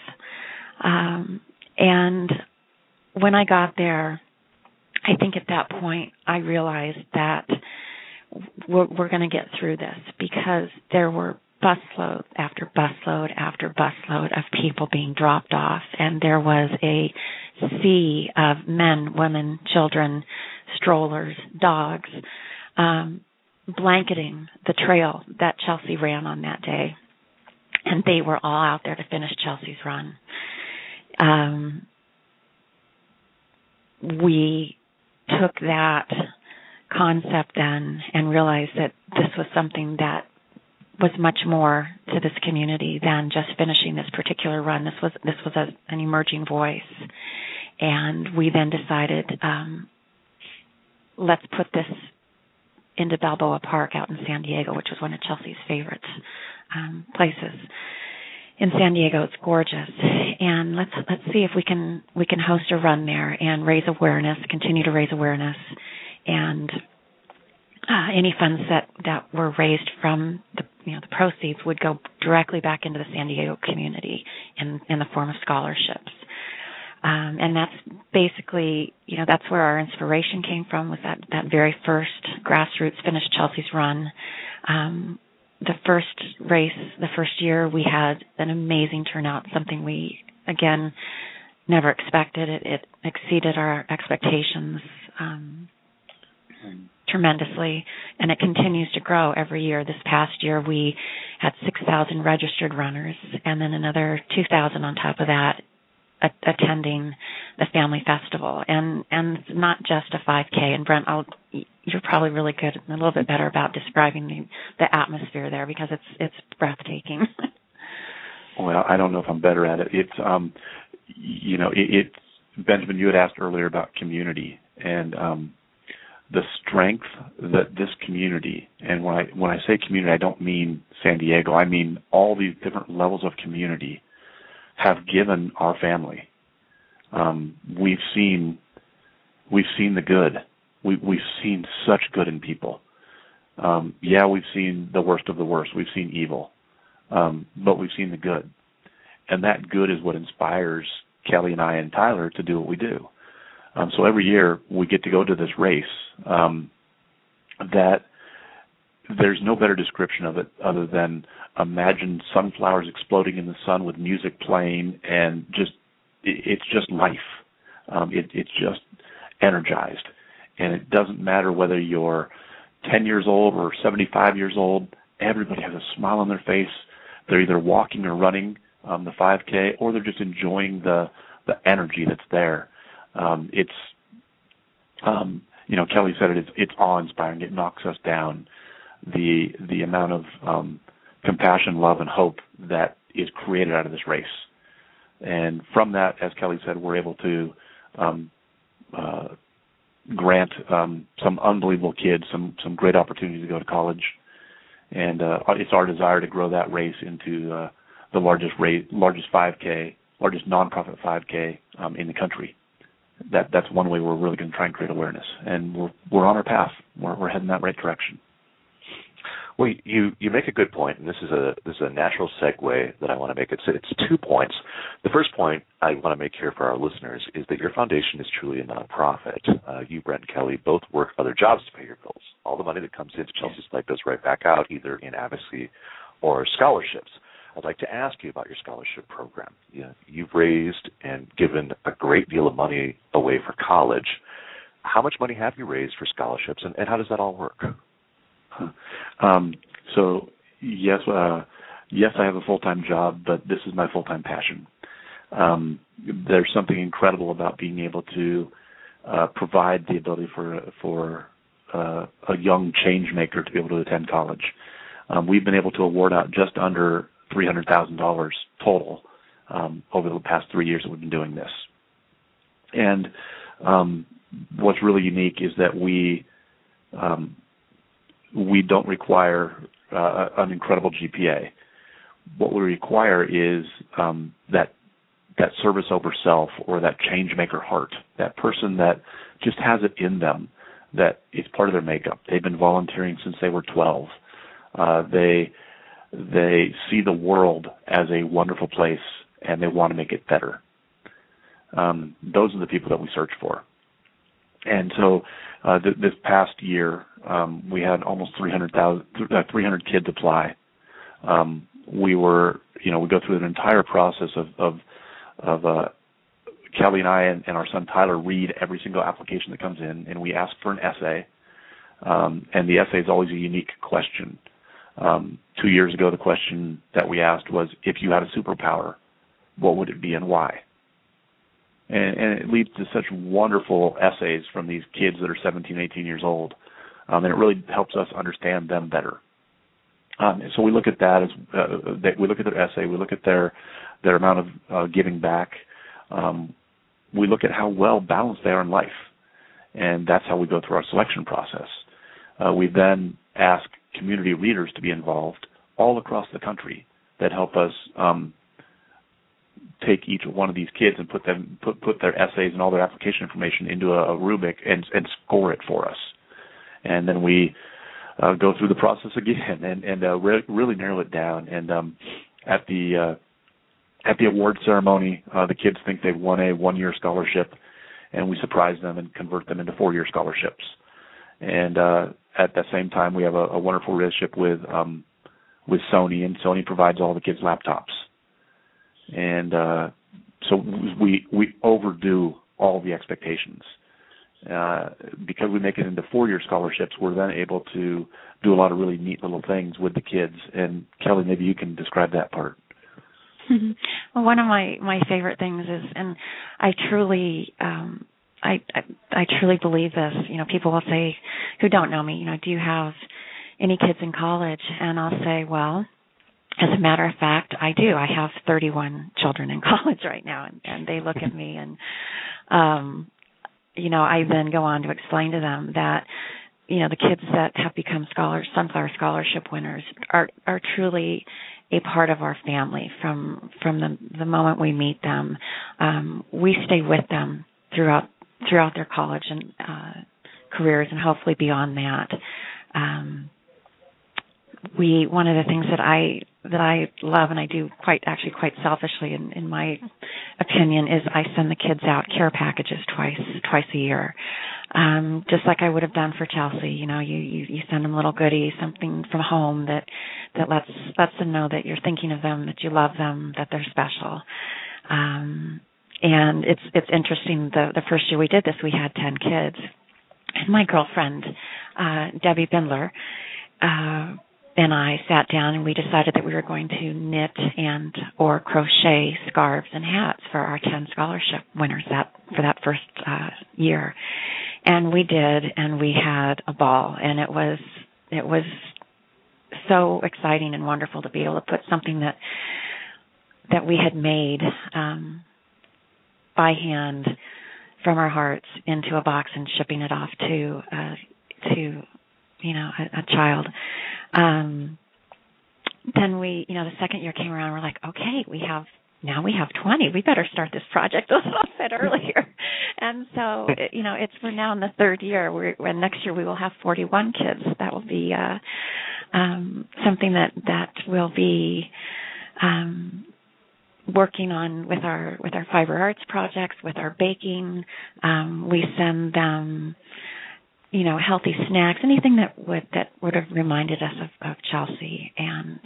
And when I got there, I think at that point I realized that we're going to get through this, because there were busload after busload after busload of people being dropped off, and there was a sea of men, women, children, strollers, dogs, blanketing the trail that Chelsea ran on that day. And they were all out there to finish Chelsea's run. We took that concept then and realized that this was something that was much more to this community than just finishing this particular run. This was an emerging voice. And we then decided, let's put this into Balboa Park out in San Diego, which was one of Chelsea's favorite places in San Diego. It's gorgeous, and let's see if we can host a run there and raise awareness, continue to raise awareness, and any funds that were raised from the proceeds would go directly back into the San Diego community in the form of scholarships. And that's basically, that's where our inspiration came from, was that very first grassroots Finish Chelsea's Run. The first race, the first year, we had an amazing turnout, something we, again, never expected. It exceeded our expectations tremendously, and it continues to grow every year. This past year, we had 6,000 registered runners, and then another 2,000 on top of that attending the family festival. And it's not just a 5K. And Brent, you're probably really good, a little bit better about describing the atmosphere there, because it's breathtaking. Well, I don't know if I'm better at it. It's it's Benjamin, you had asked earlier about community, and the strength that this community, and when I say community, I don't mean San Diego. I mean all these different levels of community have given our family. We've seen the good. We've seen such good in people. We've seen the worst of the worst. We've seen evil, but we've seen the good, and that good is what inspires Kelly and I and Tyler to do what we do. So every year we get to go to this race. That there's no better description of it other than imagine sunflowers exploding in the sun with music playing, and it's just life. It's just energized. And it doesn't matter whether you're 10 years old or 75 years old, everybody has a smile on their face. They're either walking or running the 5K, or they're just enjoying the energy that's there. Kelly said it's awe-inspiring. It knocks us down. The amount of compassion, love, and hope that is created out of this race. And from that, as Kelly said, we're able to grant some unbelievable kids some great opportunities to go to college. And it's our desire to grow that race into the largest 5K, largest nonprofit 5K in the country. That's one way we're really going to try and create awareness, and we're on our path. We're heading that right direction. Well, you make a good point, and this is a natural segue that I want to make. It's 2 points. The first point I want to make here for our listeners is that your foundation is truly a nonprofit. You, Brent and Kelly, both work other jobs to pay your bills. All the money that comes into Chelsea's Life goes right back out, either in advocacy or scholarships. I'd like to ask you about your scholarship program. You've raised and given a great deal of money away for college. How much money have you raised for scholarships, and how does that all work? So yes, I have a full-time job, but this is my full-time passion. There's something incredible about being able to provide the ability for a young change maker to be able to attend college. We've been able to award out just under $300,000 total over the past 3 years that we've been doing this. And what's really unique is that we don't require an incredible GPA. What we require is that service over self, or that change maker heart, that person that just has it in them, that is part of their makeup. They've been volunteering since they were 12. They see the world as a wonderful place, and they want to make it better. Those are the people that we search for. And so this past year, we had almost 300 kids apply. We go through an entire process of Kelly and I and our son Tyler read every single application that comes in, and we ask for an essay. And the essay is always a unique question. 2 years ago, the question that we asked was, if you had a superpower, what would it be and why? And it leads to such wonderful essays from these kids that are 17, 18 years old. And it really helps us understand them better. So we look at that we look at their essay, we look at their amount of giving back. We look at how well balanced they are in life, and that's how we go through our selection process. We then ask community leaders to be involved all across the country that help us take each one of these kids and put their essays and all their application information into a rubric and score it for us. And then we go through the process again and really narrow it down. And at the award ceremony, the kids think they've won a 1-year scholarship, and we surprise them and convert them into 4-year scholarships. And at the same time, we have a wonderful relationship with Sony, and Sony provides all the kids laptops. And so we overdo all the expectations. Because we make it into 4-year scholarships, we're then able to do a lot of really neat little things with the kids. And Kelly, maybe you can describe that part. Well, one of my favorite things is, and I truly I truly believe this. People will say, who don't know me, do you have any kids in college? And I'll say, well, as a matter of fact, I do. I have 31 children in college right now, and they look at me, and I then go on to explain to them that the kids that have become Sunflower Scholarship winners are truly a part of our family from the moment we meet them. We stay with them throughout their college and careers, and hopefully beyond that. One of the things that I love, and I do quite selfishly in my opinion, is I send the kids out care packages twice a year. Just like I would have done for Chelsea. You send them little goodies, something from home that lets them know that you're thinking of them, that you love them, that they're special. And it's interesting. The first year we did this, we had 10 kids, and my girlfriend Debbie Bindler and I sat down, and we decided that we were going to knit and or crochet scarves and hats for our 10 scholarship winners for that first year. And we did, and we had a ball, and it was so exciting and wonderful to be able to put something that we had made by hand from our hearts into a box and shipping it off to a child. Then the second year came around, we're like, okay, we have 20. We better start this project a little bit earlier. And so, we're now in the third year. Next year we will have 41 kids. That will be something that will be working on with our fiber arts projects, with our baking. We send them healthy snacks, anything that would have reminded us of Chelsea. And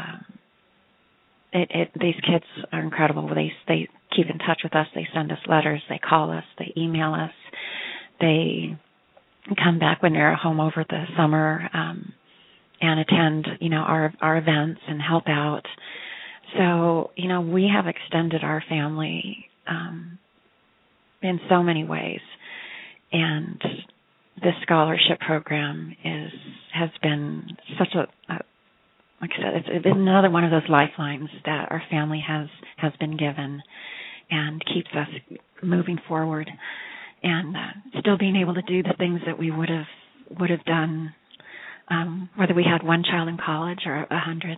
these kids are incredible. They keep in touch with us. They send us letters. They call us. They email us. They come back when they're home over the summer and attend our events and help out. So we have extended our family in so many ways, and this scholarship program has been such a like I said, it's been another one of those lifelines that our family has been given, and keeps us moving forward, and still being able to do the things that we would have done, whether we had one child in college or 100.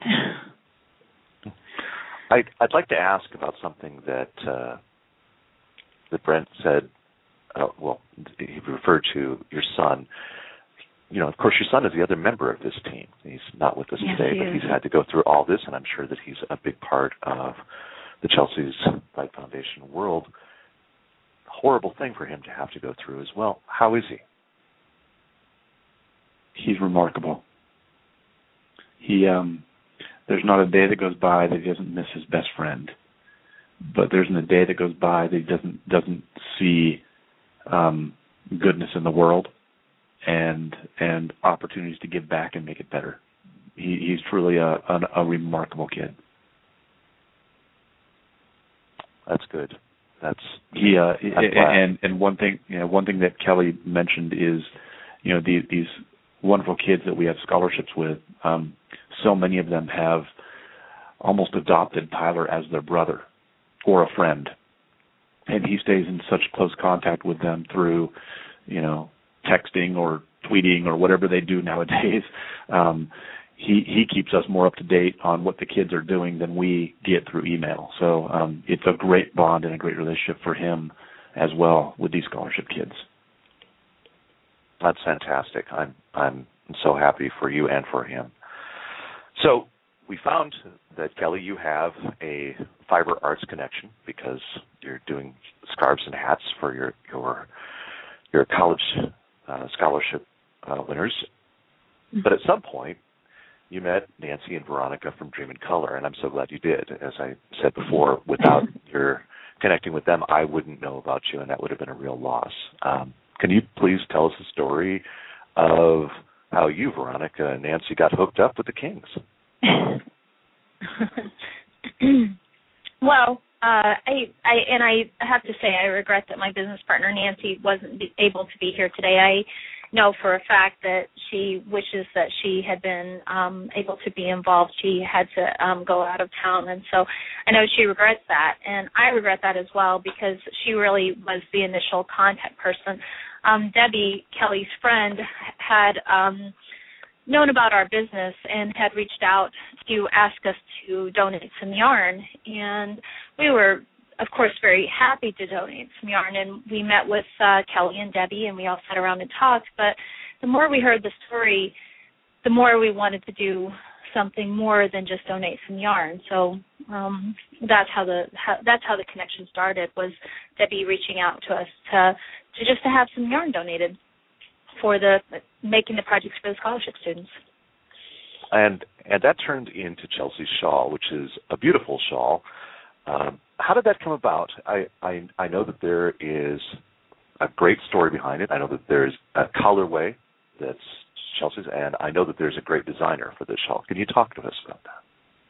I'd like to ask about something that Brent said. He referred to your son. You know, of course, your son is the other member of this team. He's not with us today, but he's had to go through all this, and I'm sure that he's a big part of the Chelsea's Life Foundation world. Horrible thing for him to have to go through as well. How is he? He's remarkable. There's not a day that goes by that he doesn't miss his best friend, but there isn't a day that goes by that he doesn't see goodness in the world and opportunities to give back and make it better. He's truly a remarkable kid. That's good. And one thing that Kelly mentioned is, these wonderful kids that we have scholarships with. So many of them have almost adopted Tyler as their brother or a friend, and he stays in such close contact with them through, texting or tweeting or whatever they do nowadays. He keeps us more up to date on what the kids are doing than we get through email. So it's a great bond and a great relationship for him as well with these scholarship kids. That's fantastic. I'm so happy for you and for him. So we found that, Kelly, you have a fiber arts connection because you're doing scarves and hats for your college scholarship winners. But at some point, you met Nancy and Veronica from Dream in Color, and I'm so glad you did. As I said before, without your connecting with them, I wouldn't know about you, and that would have been a real loss. Can you please tell us the story of how you, Veronica, and Nancy got hooked up with the Kings? Well, I have to say I regret that my business partner Nancy wasn't able to be here today. I know for a fact that she wishes that she had been able to be involved. She had to go out of town, and so I know she regrets that, and I regret that as well because she really was the initial contact person. Debbie, Kelly's friend, had known about our business and had reached out to ask us to donate some yarn, and we were, of course, very happy to donate some yarn, and we met with Kelly and Debbie, and we all sat around and talked, but the more we heard the story, the more we wanted to do something more than just donate some yarn. So that's how the connection started, was Debbie reaching out to us to have some yarn donated for making the projects for the scholarship students. And that turned into Chelsea's shawl, which is a beautiful shawl. How did that come about? I know that there is a great story behind it. I know that there's a colorway that's Chelsea's, and I know that there's a great designer for this shawl. Can you talk to us about that?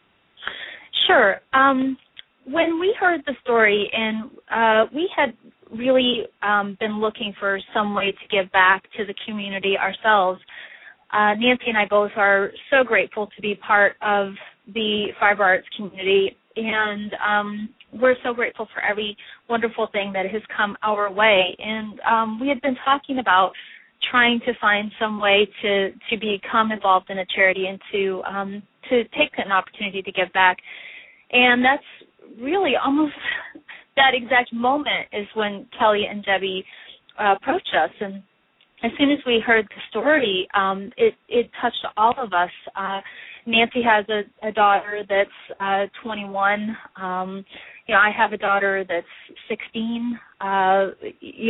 Sure. When we heard the story, and we had really been looking for some way to give back to the community ourselves, Nancy and I both are so grateful to be part of the fiber arts community, and we're so grateful for every wonderful thing that has come our way. And we had been talking about trying to find some way to become involved in a charity and to take an opportunity to give back. And that's really almost that exact moment is when Kelly and Debbie approached us. And as soon as we heard the story, it touched all of us. Nancy has a daughter that's 21. I have a daughter that's 16. I've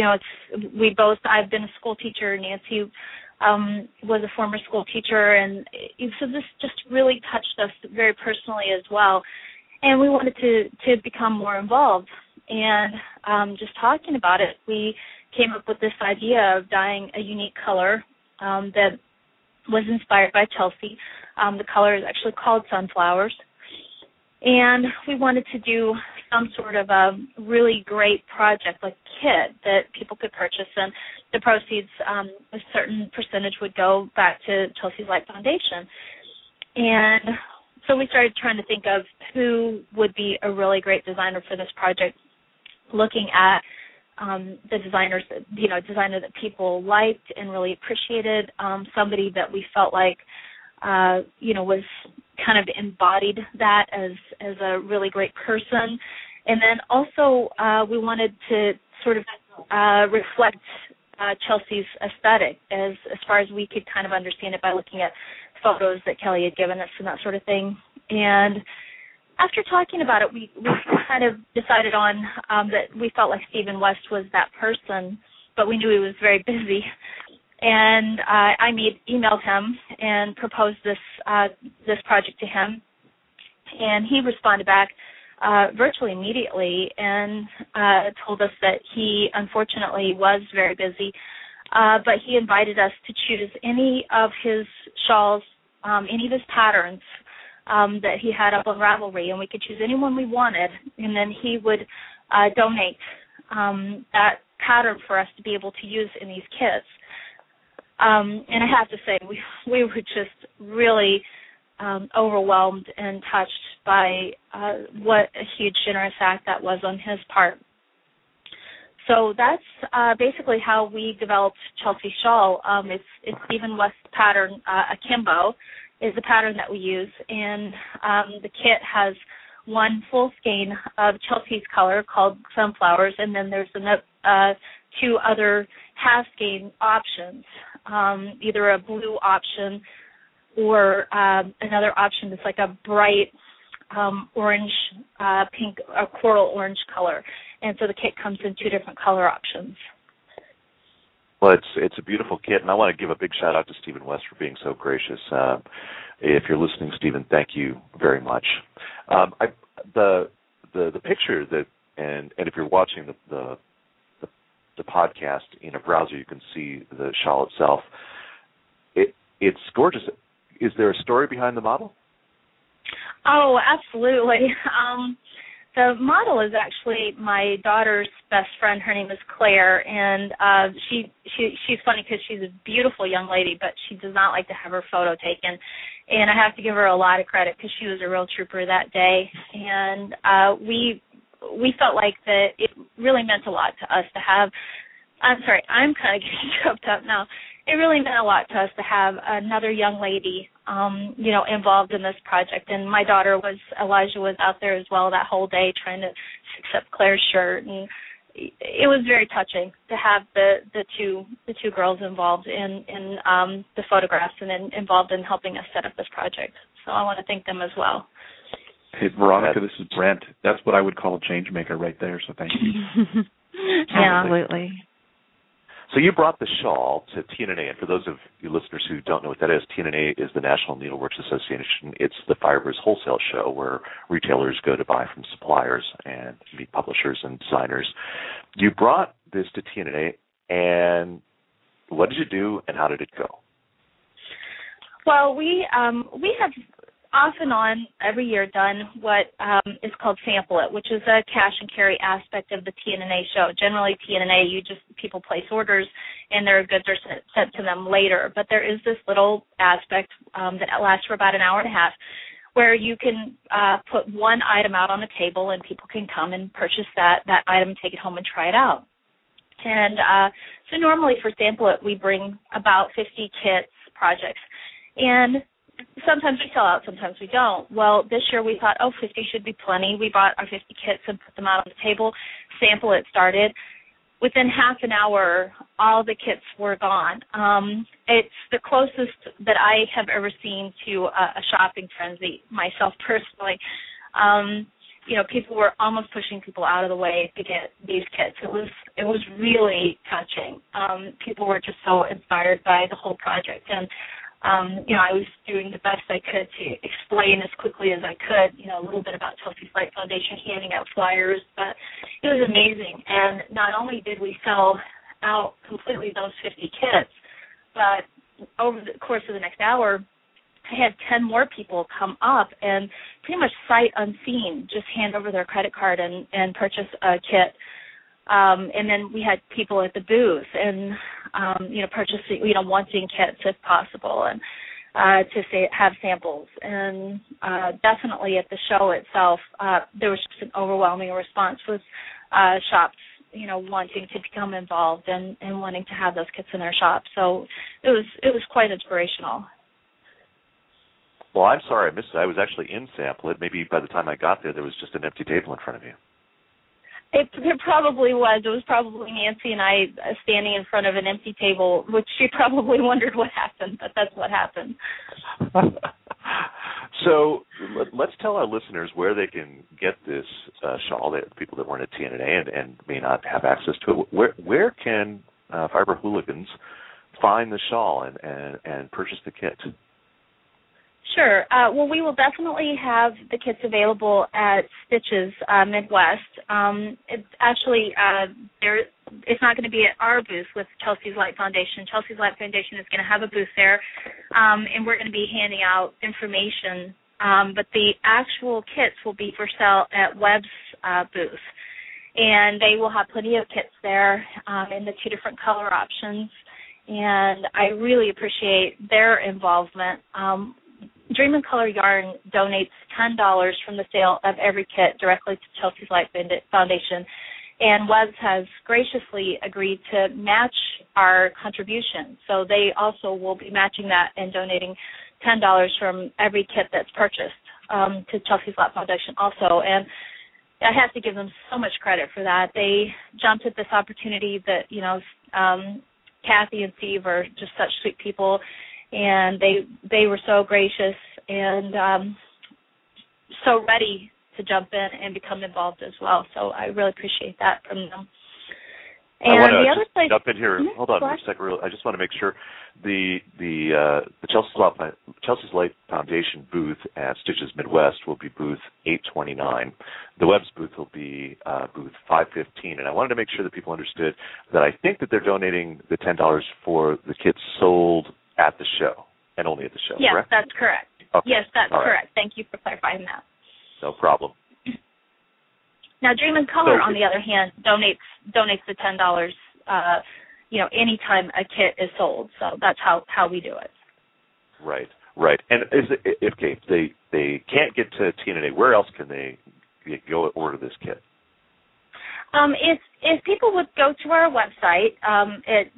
been a school teacher. Nancy was a former school teacher, and so this just really touched us very personally as well. And we wanted to become more involved. And just talking about it, we came up with this idea of dyeing a unique color that was inspired by Chelsea. The color is actually called Sunflowers. And we wanted to do some sort of a really great project, like kit that people could purchase, and the proceeds, a certain percentage would go back to Chelsea's Light Foundation. And so we started trying to think of who would be a really great designer for this project, looking at the designers, designer that people liked and really appreciated, somebody that we felt like, was kind of embodied that as a really great person. And then also we wanted to sort of reflect Chelsea's aesthetic as far as we could kind of understand it by looking at photos that Kelly had given us and that sort of thing. And after talking about it, we kind of decided on that we felt like Stephen West was that person, but we knew he was very busy. And I emailed him and proposed this project to him, and he responded back virtually immediately and told us that he unfortunately was very busy, but he invited us to choose any of his shawls, any of his patterns that he had up on Ravelry, and we could choose any one we wanted, and then he would donate that pattern for us to be able to use in these kits. And I have to say, we were just really overwhelmed and touched by what a huge, generous act that was on his part. So that's basically how we developed Chelsea Shawl. It's Stephen West's pattern, Akimbo, is the pattern that we use, and the kit has one full skein of Chelsea's color called Sunflowers, and then there's two other half skein options, either a blue option or another option that's like a bright orange, pink, or coral orange color. And so the kit comes in two different color options. Well, it's a beautiful kit, and I want to give a big shout out to Stephen West for being so gracious. If you're listening, Stephen, thank you very much. The picture that, and if you're watching the podcast in a browser, you can see the shawl itself. It's gorgeous. Is there a story behind the model? Oh, absolutely. The model is actually my daughter's best friend. Her name is Claire, and she's funny because she's a beautiful young lady, but she does not like to have her photo taken. And I have to give her a lot of credit because she was a real trooper that day. And we felt like that it really meant a lot to us to have. I'm sorry, I'm kind of getting choked up now. It really meant a lot to us to have another young lady, involved in this project. And my daughter Elijah was out there as well that whole day trying to fix up Claire's shirt, and it was very touching to have the two girls involved in the photographs and involved in helping us set up this project. So I want to thank them as well. Hey, Veronica, this is Brent. That's what I would call a change maker right there, so thank you. Absolutely. So you brought the shawl to TNNA, and for those of you listeners who don't know what that is, TNNA is the National Needleworks Association. It's the Fireverse wholesale show where retailers go to buy from suppliers and meet publishers and designers. You brought this to TNNA, and what did you do, and how did it go? Well, we have off and on every year done what is called Sample It, which is a cash and carry aspect of the TNNA show. Generally, TNNA, people place orders and their goods are sent to them later. But there is this little aspect that lasts for about an hour and a half where you can put one item out on the table and people can come and purchase that item, take it home and try it out. And so normally for Sample It, we bring about 50 kits, projects. And sometimes we sell out, sometimes we don't. Well, this year we thought, 50 should be plenty. We bought our 50 kits and put them out on the table. Sample It started. Within half an hour, all the kits were gone. It's the closest that I have ever seen to a shopping frenzy, myself personally. People were almost pushing people out of the way to get these kits. It was really touching. People were just so inspired by the whole project. And I was doing the best I could to explain as quickly as I could, a little bit about Chelsea's Light Foundation, handing out flyers, but it was amazing. And not only did we sell out completely those 50 kits, but over the course of the next hour, had 10 more people come up and pretty much sight unseen just hand over their credit card and purchase a kit. And then we had people at the booth and, purchasing, wanting kits if possible and have samples. And definitely at the show itself, there was just an overwhelming response with shops, wanting to become involved and wanting to have those kits in their shop. So it was quite inspirational. Well, I'm sorry I missed it. I was actually in Sample It. Maybe by the time I got there was just an empty table in front of you. It probably was. It was probably Nancy and I standing in front of an empty table, which she probably wondered what happened, but that's what happened. So let's tell our listeners where they can get this shawl, the people that weren't at TNA and may not have access to it. Where can Fiber Hooligans find the shawl and purchase the kit? Sure. Well, we will definitely have the kits available at Stitches Midwest. It's actually it's not going to be at our booth with Chelsea's Light Foundation. Chelsea's Light Foundation is going to have a booth there, and we're going to be handing out information. But the actual kits will be for sale at Webb's booth, and they will have plenty of kits there in the 2 different color options. And I really appreciate their involvement. Dream in Color Yarn donates $10 from the sale of every kit directly to Chelsea's Light Foundation, and Webb's has graciously agreed to match our contribution. So they also will be matching that and donating $10 from every kit that's purchased to Chelsea's Light Foundation also. And I have to give them so much credit for that. They jumped at this opportunity that, Kathy and Steve are just such sweet people, and they were so gracious and so ready to jump in and become involved as well. So I really appreciate that from them. And I want the to other place, jump in here. Hold on for a second. I just want to make sure the Chelsea's Light Foundation booth at Stitches Midwest will be booth 829. The Webb's booth will be booth 515. And I wanted to make sure that people understood that I think that they're donating the $10 for the kits sold at the show and only at the show. Yes, correct? That's correct. Okay. Yes, that's All correct. Right. Thank you for clarifying that. No problem. Now, Dream in Color, on the other hand, donates the $10, anytime a kit is sold. So that's how we do it. Right. And if they can't get to TNA, where else can they go order this kit? If people would go to our website at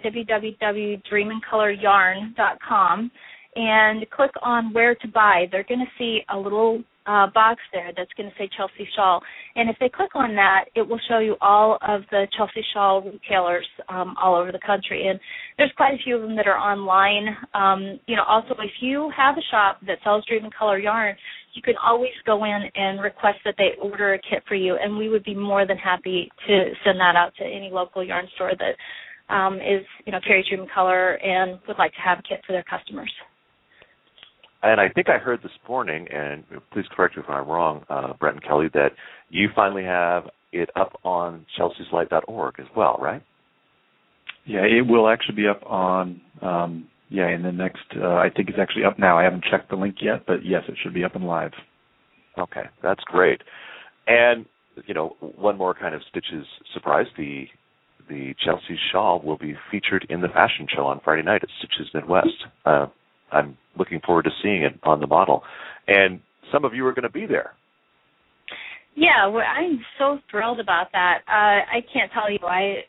www.dreamincoloryarn.com and click on where to buy, they're going to see a little box there that's going to say Chelsea Shawl. And if they click on that, it will show you all of the Chelsea Shawl retailers all over the country. And there's quite a few of them that are online. Also, if you have a shop that sells Dream in Color yarn, you can always go in and request that they order a kit for you, and we would be more than happy to send that out to any local yarn store that carries Dream in Color and would like to have a kit for their customers. And I think I heard this morning, and please correct me if I'm wrong, Brett and Kelly, that you finally have it up on chelseaslight.org as well, right? Yeah, it will actually be up on, in the next, I think it's actually up now. I haven't checked the link yet, but yes, it should be up and live. Okay, that's great. And, one more kind of Stitches surprise, the Chelsea shawl will be featured in the fashion show on Friday night at Stitches Midwest. I'm looking forward to seeing it on the model. And some of you are going to be there. Yeah, I'm so thrilled about that. I can't tell you.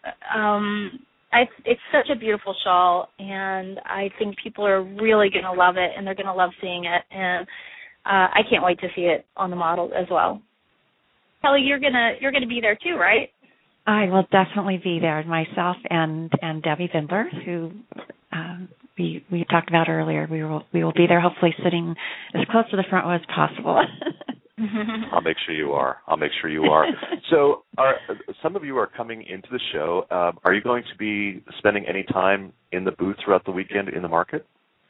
It's such a beautiful shawl, and I think people are really going to love it, and they're going to love seeing it. And I can't wait to see it on the model as well. Kelly, you're gonna be there too, right? I will definitely be there. Myself and Debbie Vindler, who we talked about earlier. We will be there, hopefully sitting as close to the front row as possible. I'll make sure you are. So, some of you are coming into the show. Are you going to be spending any time in the booth throughout the weekend in the market?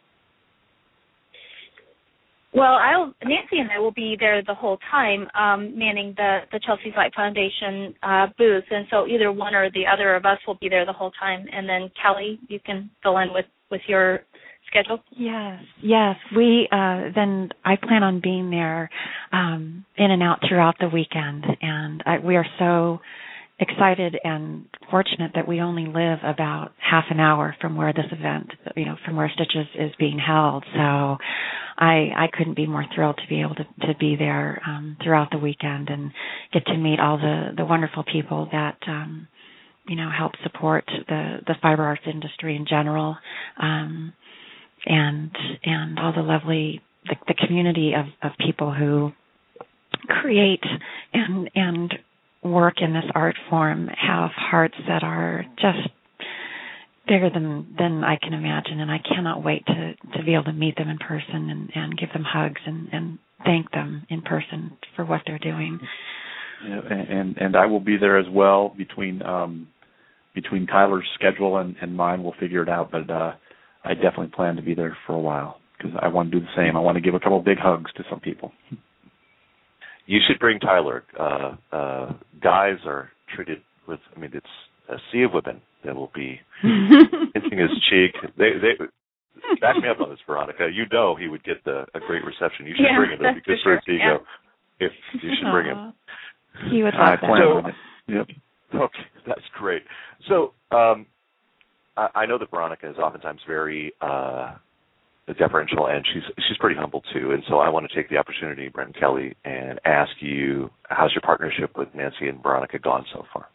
Well, Nancy and I will be there the whole time, manning the Chelsea's Light Foundation booth, and so either one or the other of us will be there the whole time. And then Kelly, you can fill in with your scheduled? Yes. We then I plan on being there in and out throughout the weekend, and we are so excited and fortunate that we only live about half an hour from where this event, from where Stitches is being held. So I couldn't be more thrilled to be able to be there throughout the weekend and get to meet all the wonderful people that help support the fiber arts industry in general, and all the lovely the community of people who create and work in this art form have hearts that are just bigger than I can imagine, and I cannot wait to be able to meet them in person and give them hugs and thank them in person for what they're doing. Yeah, and I will be there as well. Between Tyler's schedule and mine, we'll figure it out, but I definitely plan to be there for a while because I want to do the same. I want to give a couple of big hugs to some people. You should bring Tyler. Guys are treated with, it's a sea of women that will be kissing his cheek. They back me up on this, Veronica. He would get a great reception. You should bring him. It'll be good for his ego. If you should bring him. He would love that. Yep. Okay, that's great. So I know that Veronica is oftentimes very deferential, and she's pretty humble too. And so I want to take the opportunity, Brent and Kelly, and ask you, how's your partnership with Nancy and Veronica gone so far?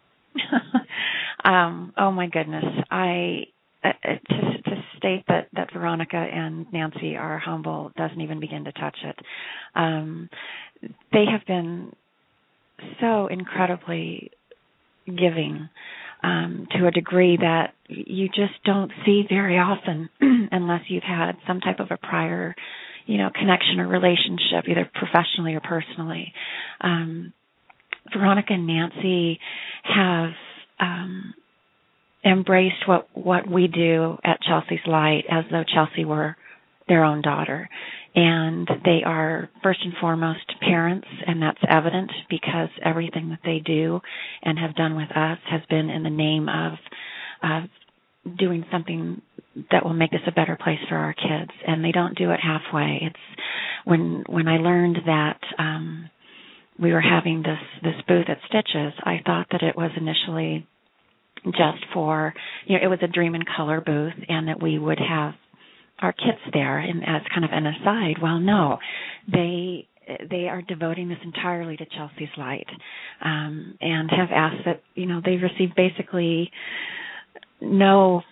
Oh my goodness! To state that Veronica and Nancy are humble doesn't even begin to touch it. They have been so incredibly giving to a degree that you just don't see very often unless you've had some type of a prior, connection or relationship, either professionally or personally. Veronica and Nancy have embraced what we do at Chelsea's Light as though Chelsea were their own daughter. And they are first and foremost parents, and that's evident because everything that they do and have done with us has been in the name of doing something that will make this a better place for our kids. And they don't do it halfway. It's when I learned that we were having this booth at Stitches, I thought that it was initially just for, it was a Dream in Color booth, and that we would have our kids there, and as kind of an aside, well, no, they are devoting this entirely to Chelsea's Light, and have asked that they receive basically no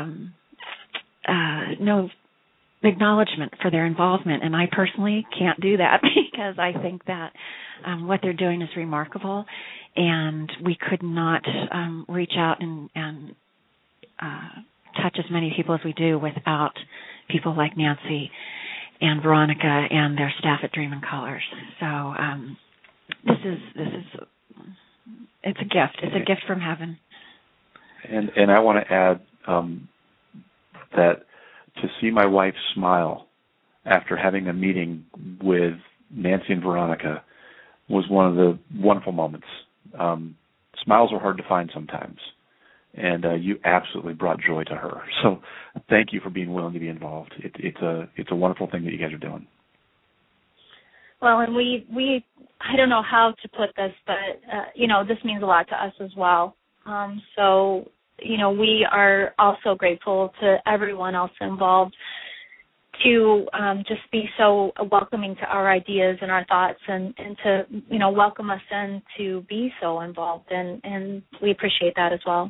acknowledgement for their involvement, and I personally can't do that because I think that what they're doing is remarkable, and we could not reach out and touch as many people as we do without people like Nancy and Veronica and their staff at Dream in Colors. So this is it's a gift. It's a gift from heaven. And I want to add that to see my wife smile after having a meeting with Nancy and Veronica was one of the wonderful moments. Smiles are hard to find sometimes, and you absolutely brought joy to her. So thank you for being willing to be involved. It's a wonderful thing that you guys are doing. Well, and we I don't know how to put this, but this means a lot to us as well. So we are also grateful to everyone else involved to just be so welcoming to our ideas and our thoughts, and to welcome us in to be so involved, and we appreciate that as well.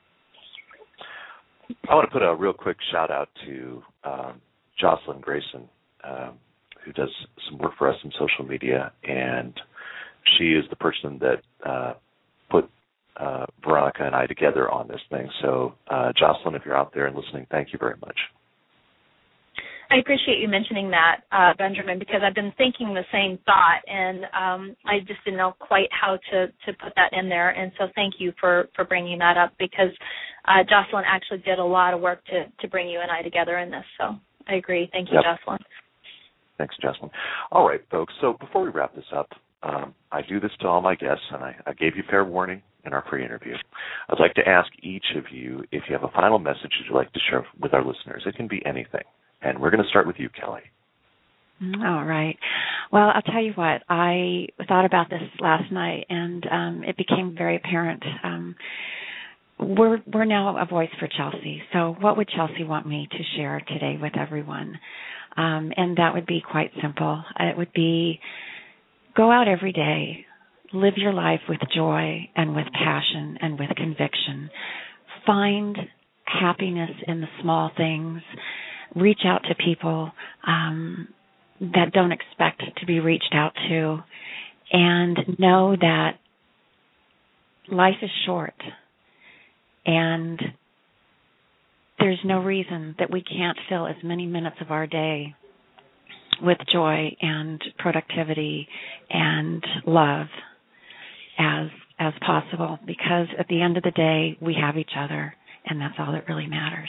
I want to put a real quick shout out to Jocelyn Grayson, who does some work for us in social media, and she is the person that put Veronica and I together on this thing. So, Jocelyn, if you're out there and listening, thank you very much. I appreciate you mentioning that, Benjamin, because I've been thinking the same thought, and I just didn't know quite how to put that in there. And so thank you for bringing that up, because Jocelyn actually did a lot of work to bring you and I together in this. So I agree. Thank you, Jocelyn. Thanks, Jocelyn. All right, folks. So before we wrap this up, I do this to all my guests, and I gave you fair warning in our pre-interview. I'd like to ask each of you if you have a final message that you'd like to share with our listeners. It can be anything. And we're going to start with you, Kelly. All right. Well, I'll tell you what. I thought about this last night, and it became very apparent. We're now a voice for Chelsea. So what would Chelsea want me to share today with everyone? And that would be quite simple. It would be go out every day, live your life with joy and with passion and with conviction. Find happiness in the small things. Reach out to people that don't expect to be reached out to, and know that life is short, and there's no reason that we can't fill as many minutes of our day with joy and productivity and love as possible, because at the end of the day, we have each other, and that's all that really matters.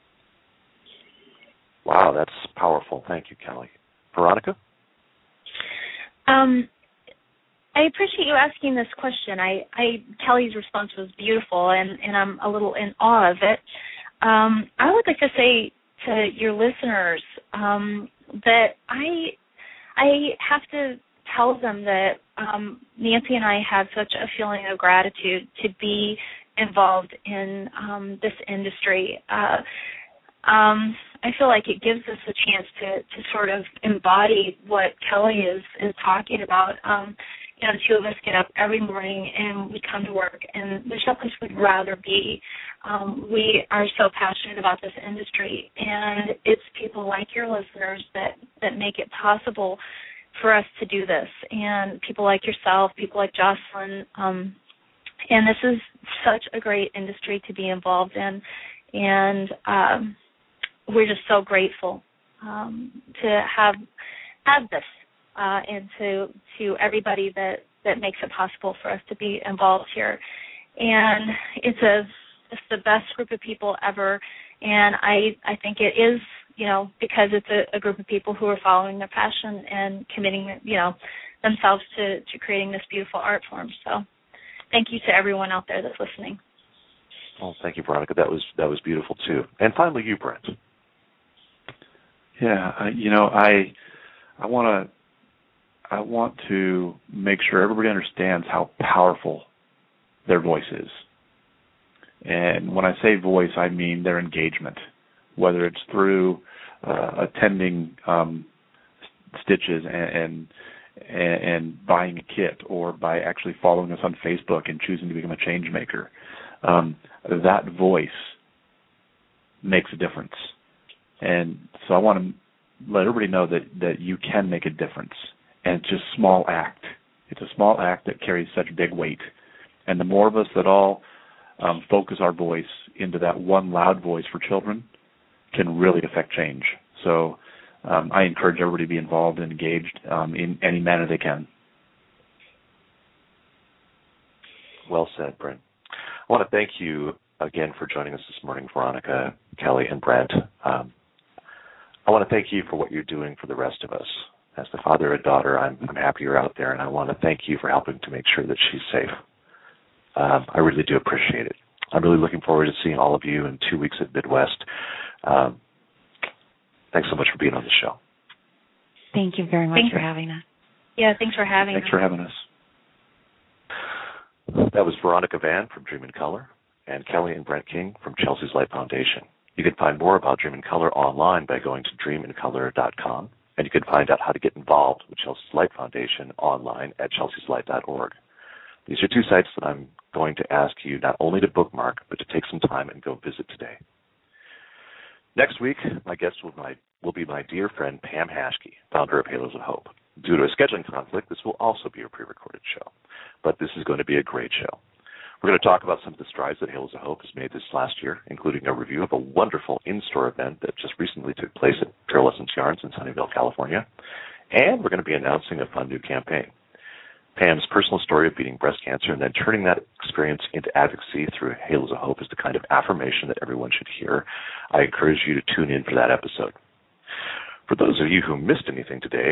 Wow, that's powerful. Thank you, Kelly. Veronica? I appreciate you asking this question. Kelly's response was beautiful, and I'm a little in awe of it. I would like to say to your listeners that I have to tell them that Nancy and I have such a feeling of gratitude to be involved in this industry. I feel like it gives us a chance to sort of embody what Kelly is talking about. The two of us get up every morning and we come to work, and there's no place we'd rather be. We are so passionate about this industry, and it's people like your listeners that make it possible for us to do this, and people like yourself, people like Jocelyn. And this is such a great industry to be involved in, and we're just so grateful to have this, and to everybody that makes it possible for us to be involved here. And it's the best group of people ever, and I think it is, because it's a group of people who are following their passion and committing, themselves to creating this beautiful art form. So thank you to everyone out there that's listening. Well, thank you, Veronica. That was beautiful too. And finally, you, Brent. Yeah, I want to make sure everybody understands how powerful their voice is. And when I say voice, I mean their engagement, whether it's through attending stitches and buying a kit, or by actually following us on Facebook and choosing to become a change maker. That voice makes a difference. And so I want to let everybody know that you can make a difference. And it's just a small act. It's a small act that carries such big weight. And the more of us that all focus our voice into that one loud voice for children can really affect change. So I encourage everybody to be involved and engaged in any manner they can. Well said, Brent. I want to thank you again for joining us this morning, Veronica, Kelly, and Brent. I want to thank you for what you're doing for the rest of us. As the father and daughter, I'm happy you're out there, and I want to thank you for helping to make sure that she's safe. I really do appreciate it. I'm really looking forward to seeing all of you in 2 weeks at Midwest. Thanks so much for being on the show. Thank you very much for having us. Yeah, thanks for having us. Thanks for having us. That was Veronica Vann from Dream in Color and Kelly and Brent King from Chelsea's Light Foundation. You can find more about Dream in Color online by going to dreamincolor.com, and you can find out how to get involved with Chelsea's Light Foundation online at chelseaslight.org. These are two sites that I'm going to ask you not only to bookmark, but to take some time and go visit today. Next week, my guest will be my dear friend Pam Hashke, founder of Halos of Hope. Due to a scheduling conflict, this will also be a pre-recorded show, but this is going to be a great show. We're going to talk about some of the strides that Halos of Hope has made this last year, including a review of a wonderful in-store event that just recently took place at Pearlescence Yarns in Sunnyvale, California, and we're going to be announcing a fun new campaign. Pam's personal story of beating breast cancer and then turning that experience into advocacy through Halos of Hope is the kind of affirmation that everyone should hear. I encourage you to tune in for that episode. For those of you who missed anything today,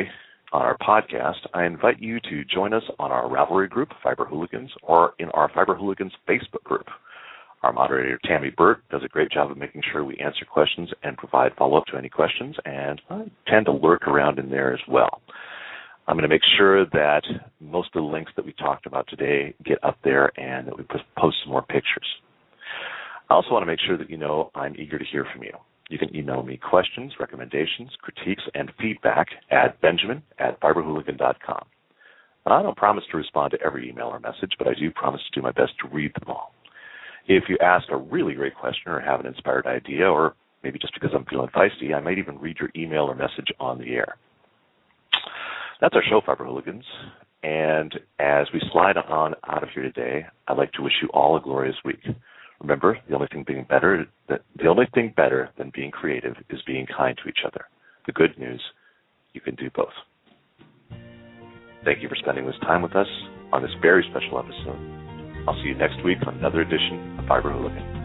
on our podcast, I invite you to join us on our Ravelry group, Fiber Hooligans, or in our Fiber Hooligans Facebook group. Our moderator, Tammy Burt, does a great job of making sure we answer questions and provide follow-up to any questions, and I tend to lurk around in there as well. I'm going to make sure that most of the links that we talked about today get up there and that we post some more pictures. I also want to make sure that you know I'm eager to hear from you. You can email me questions, recommendations, critiques, and feedback at benjamin@fiberhooligan.com. And I don't promise to respond to every email or message, but I do promise to do my best to read them all. If you ask a really great question or have an inspired idea, or maybe just because I'm feeling feisty, I might even read your email or message on the air. That's our show, Fiber Hooligans. And as we slide on out of here today, I'd like to wish you all a glorious week. Remember, the only thing better than being creative is being kind to each other. The good news, you can do both. Thank you for spending this time with us on this very special episode. I'll see you next week on another edition of Fiber Hooligan.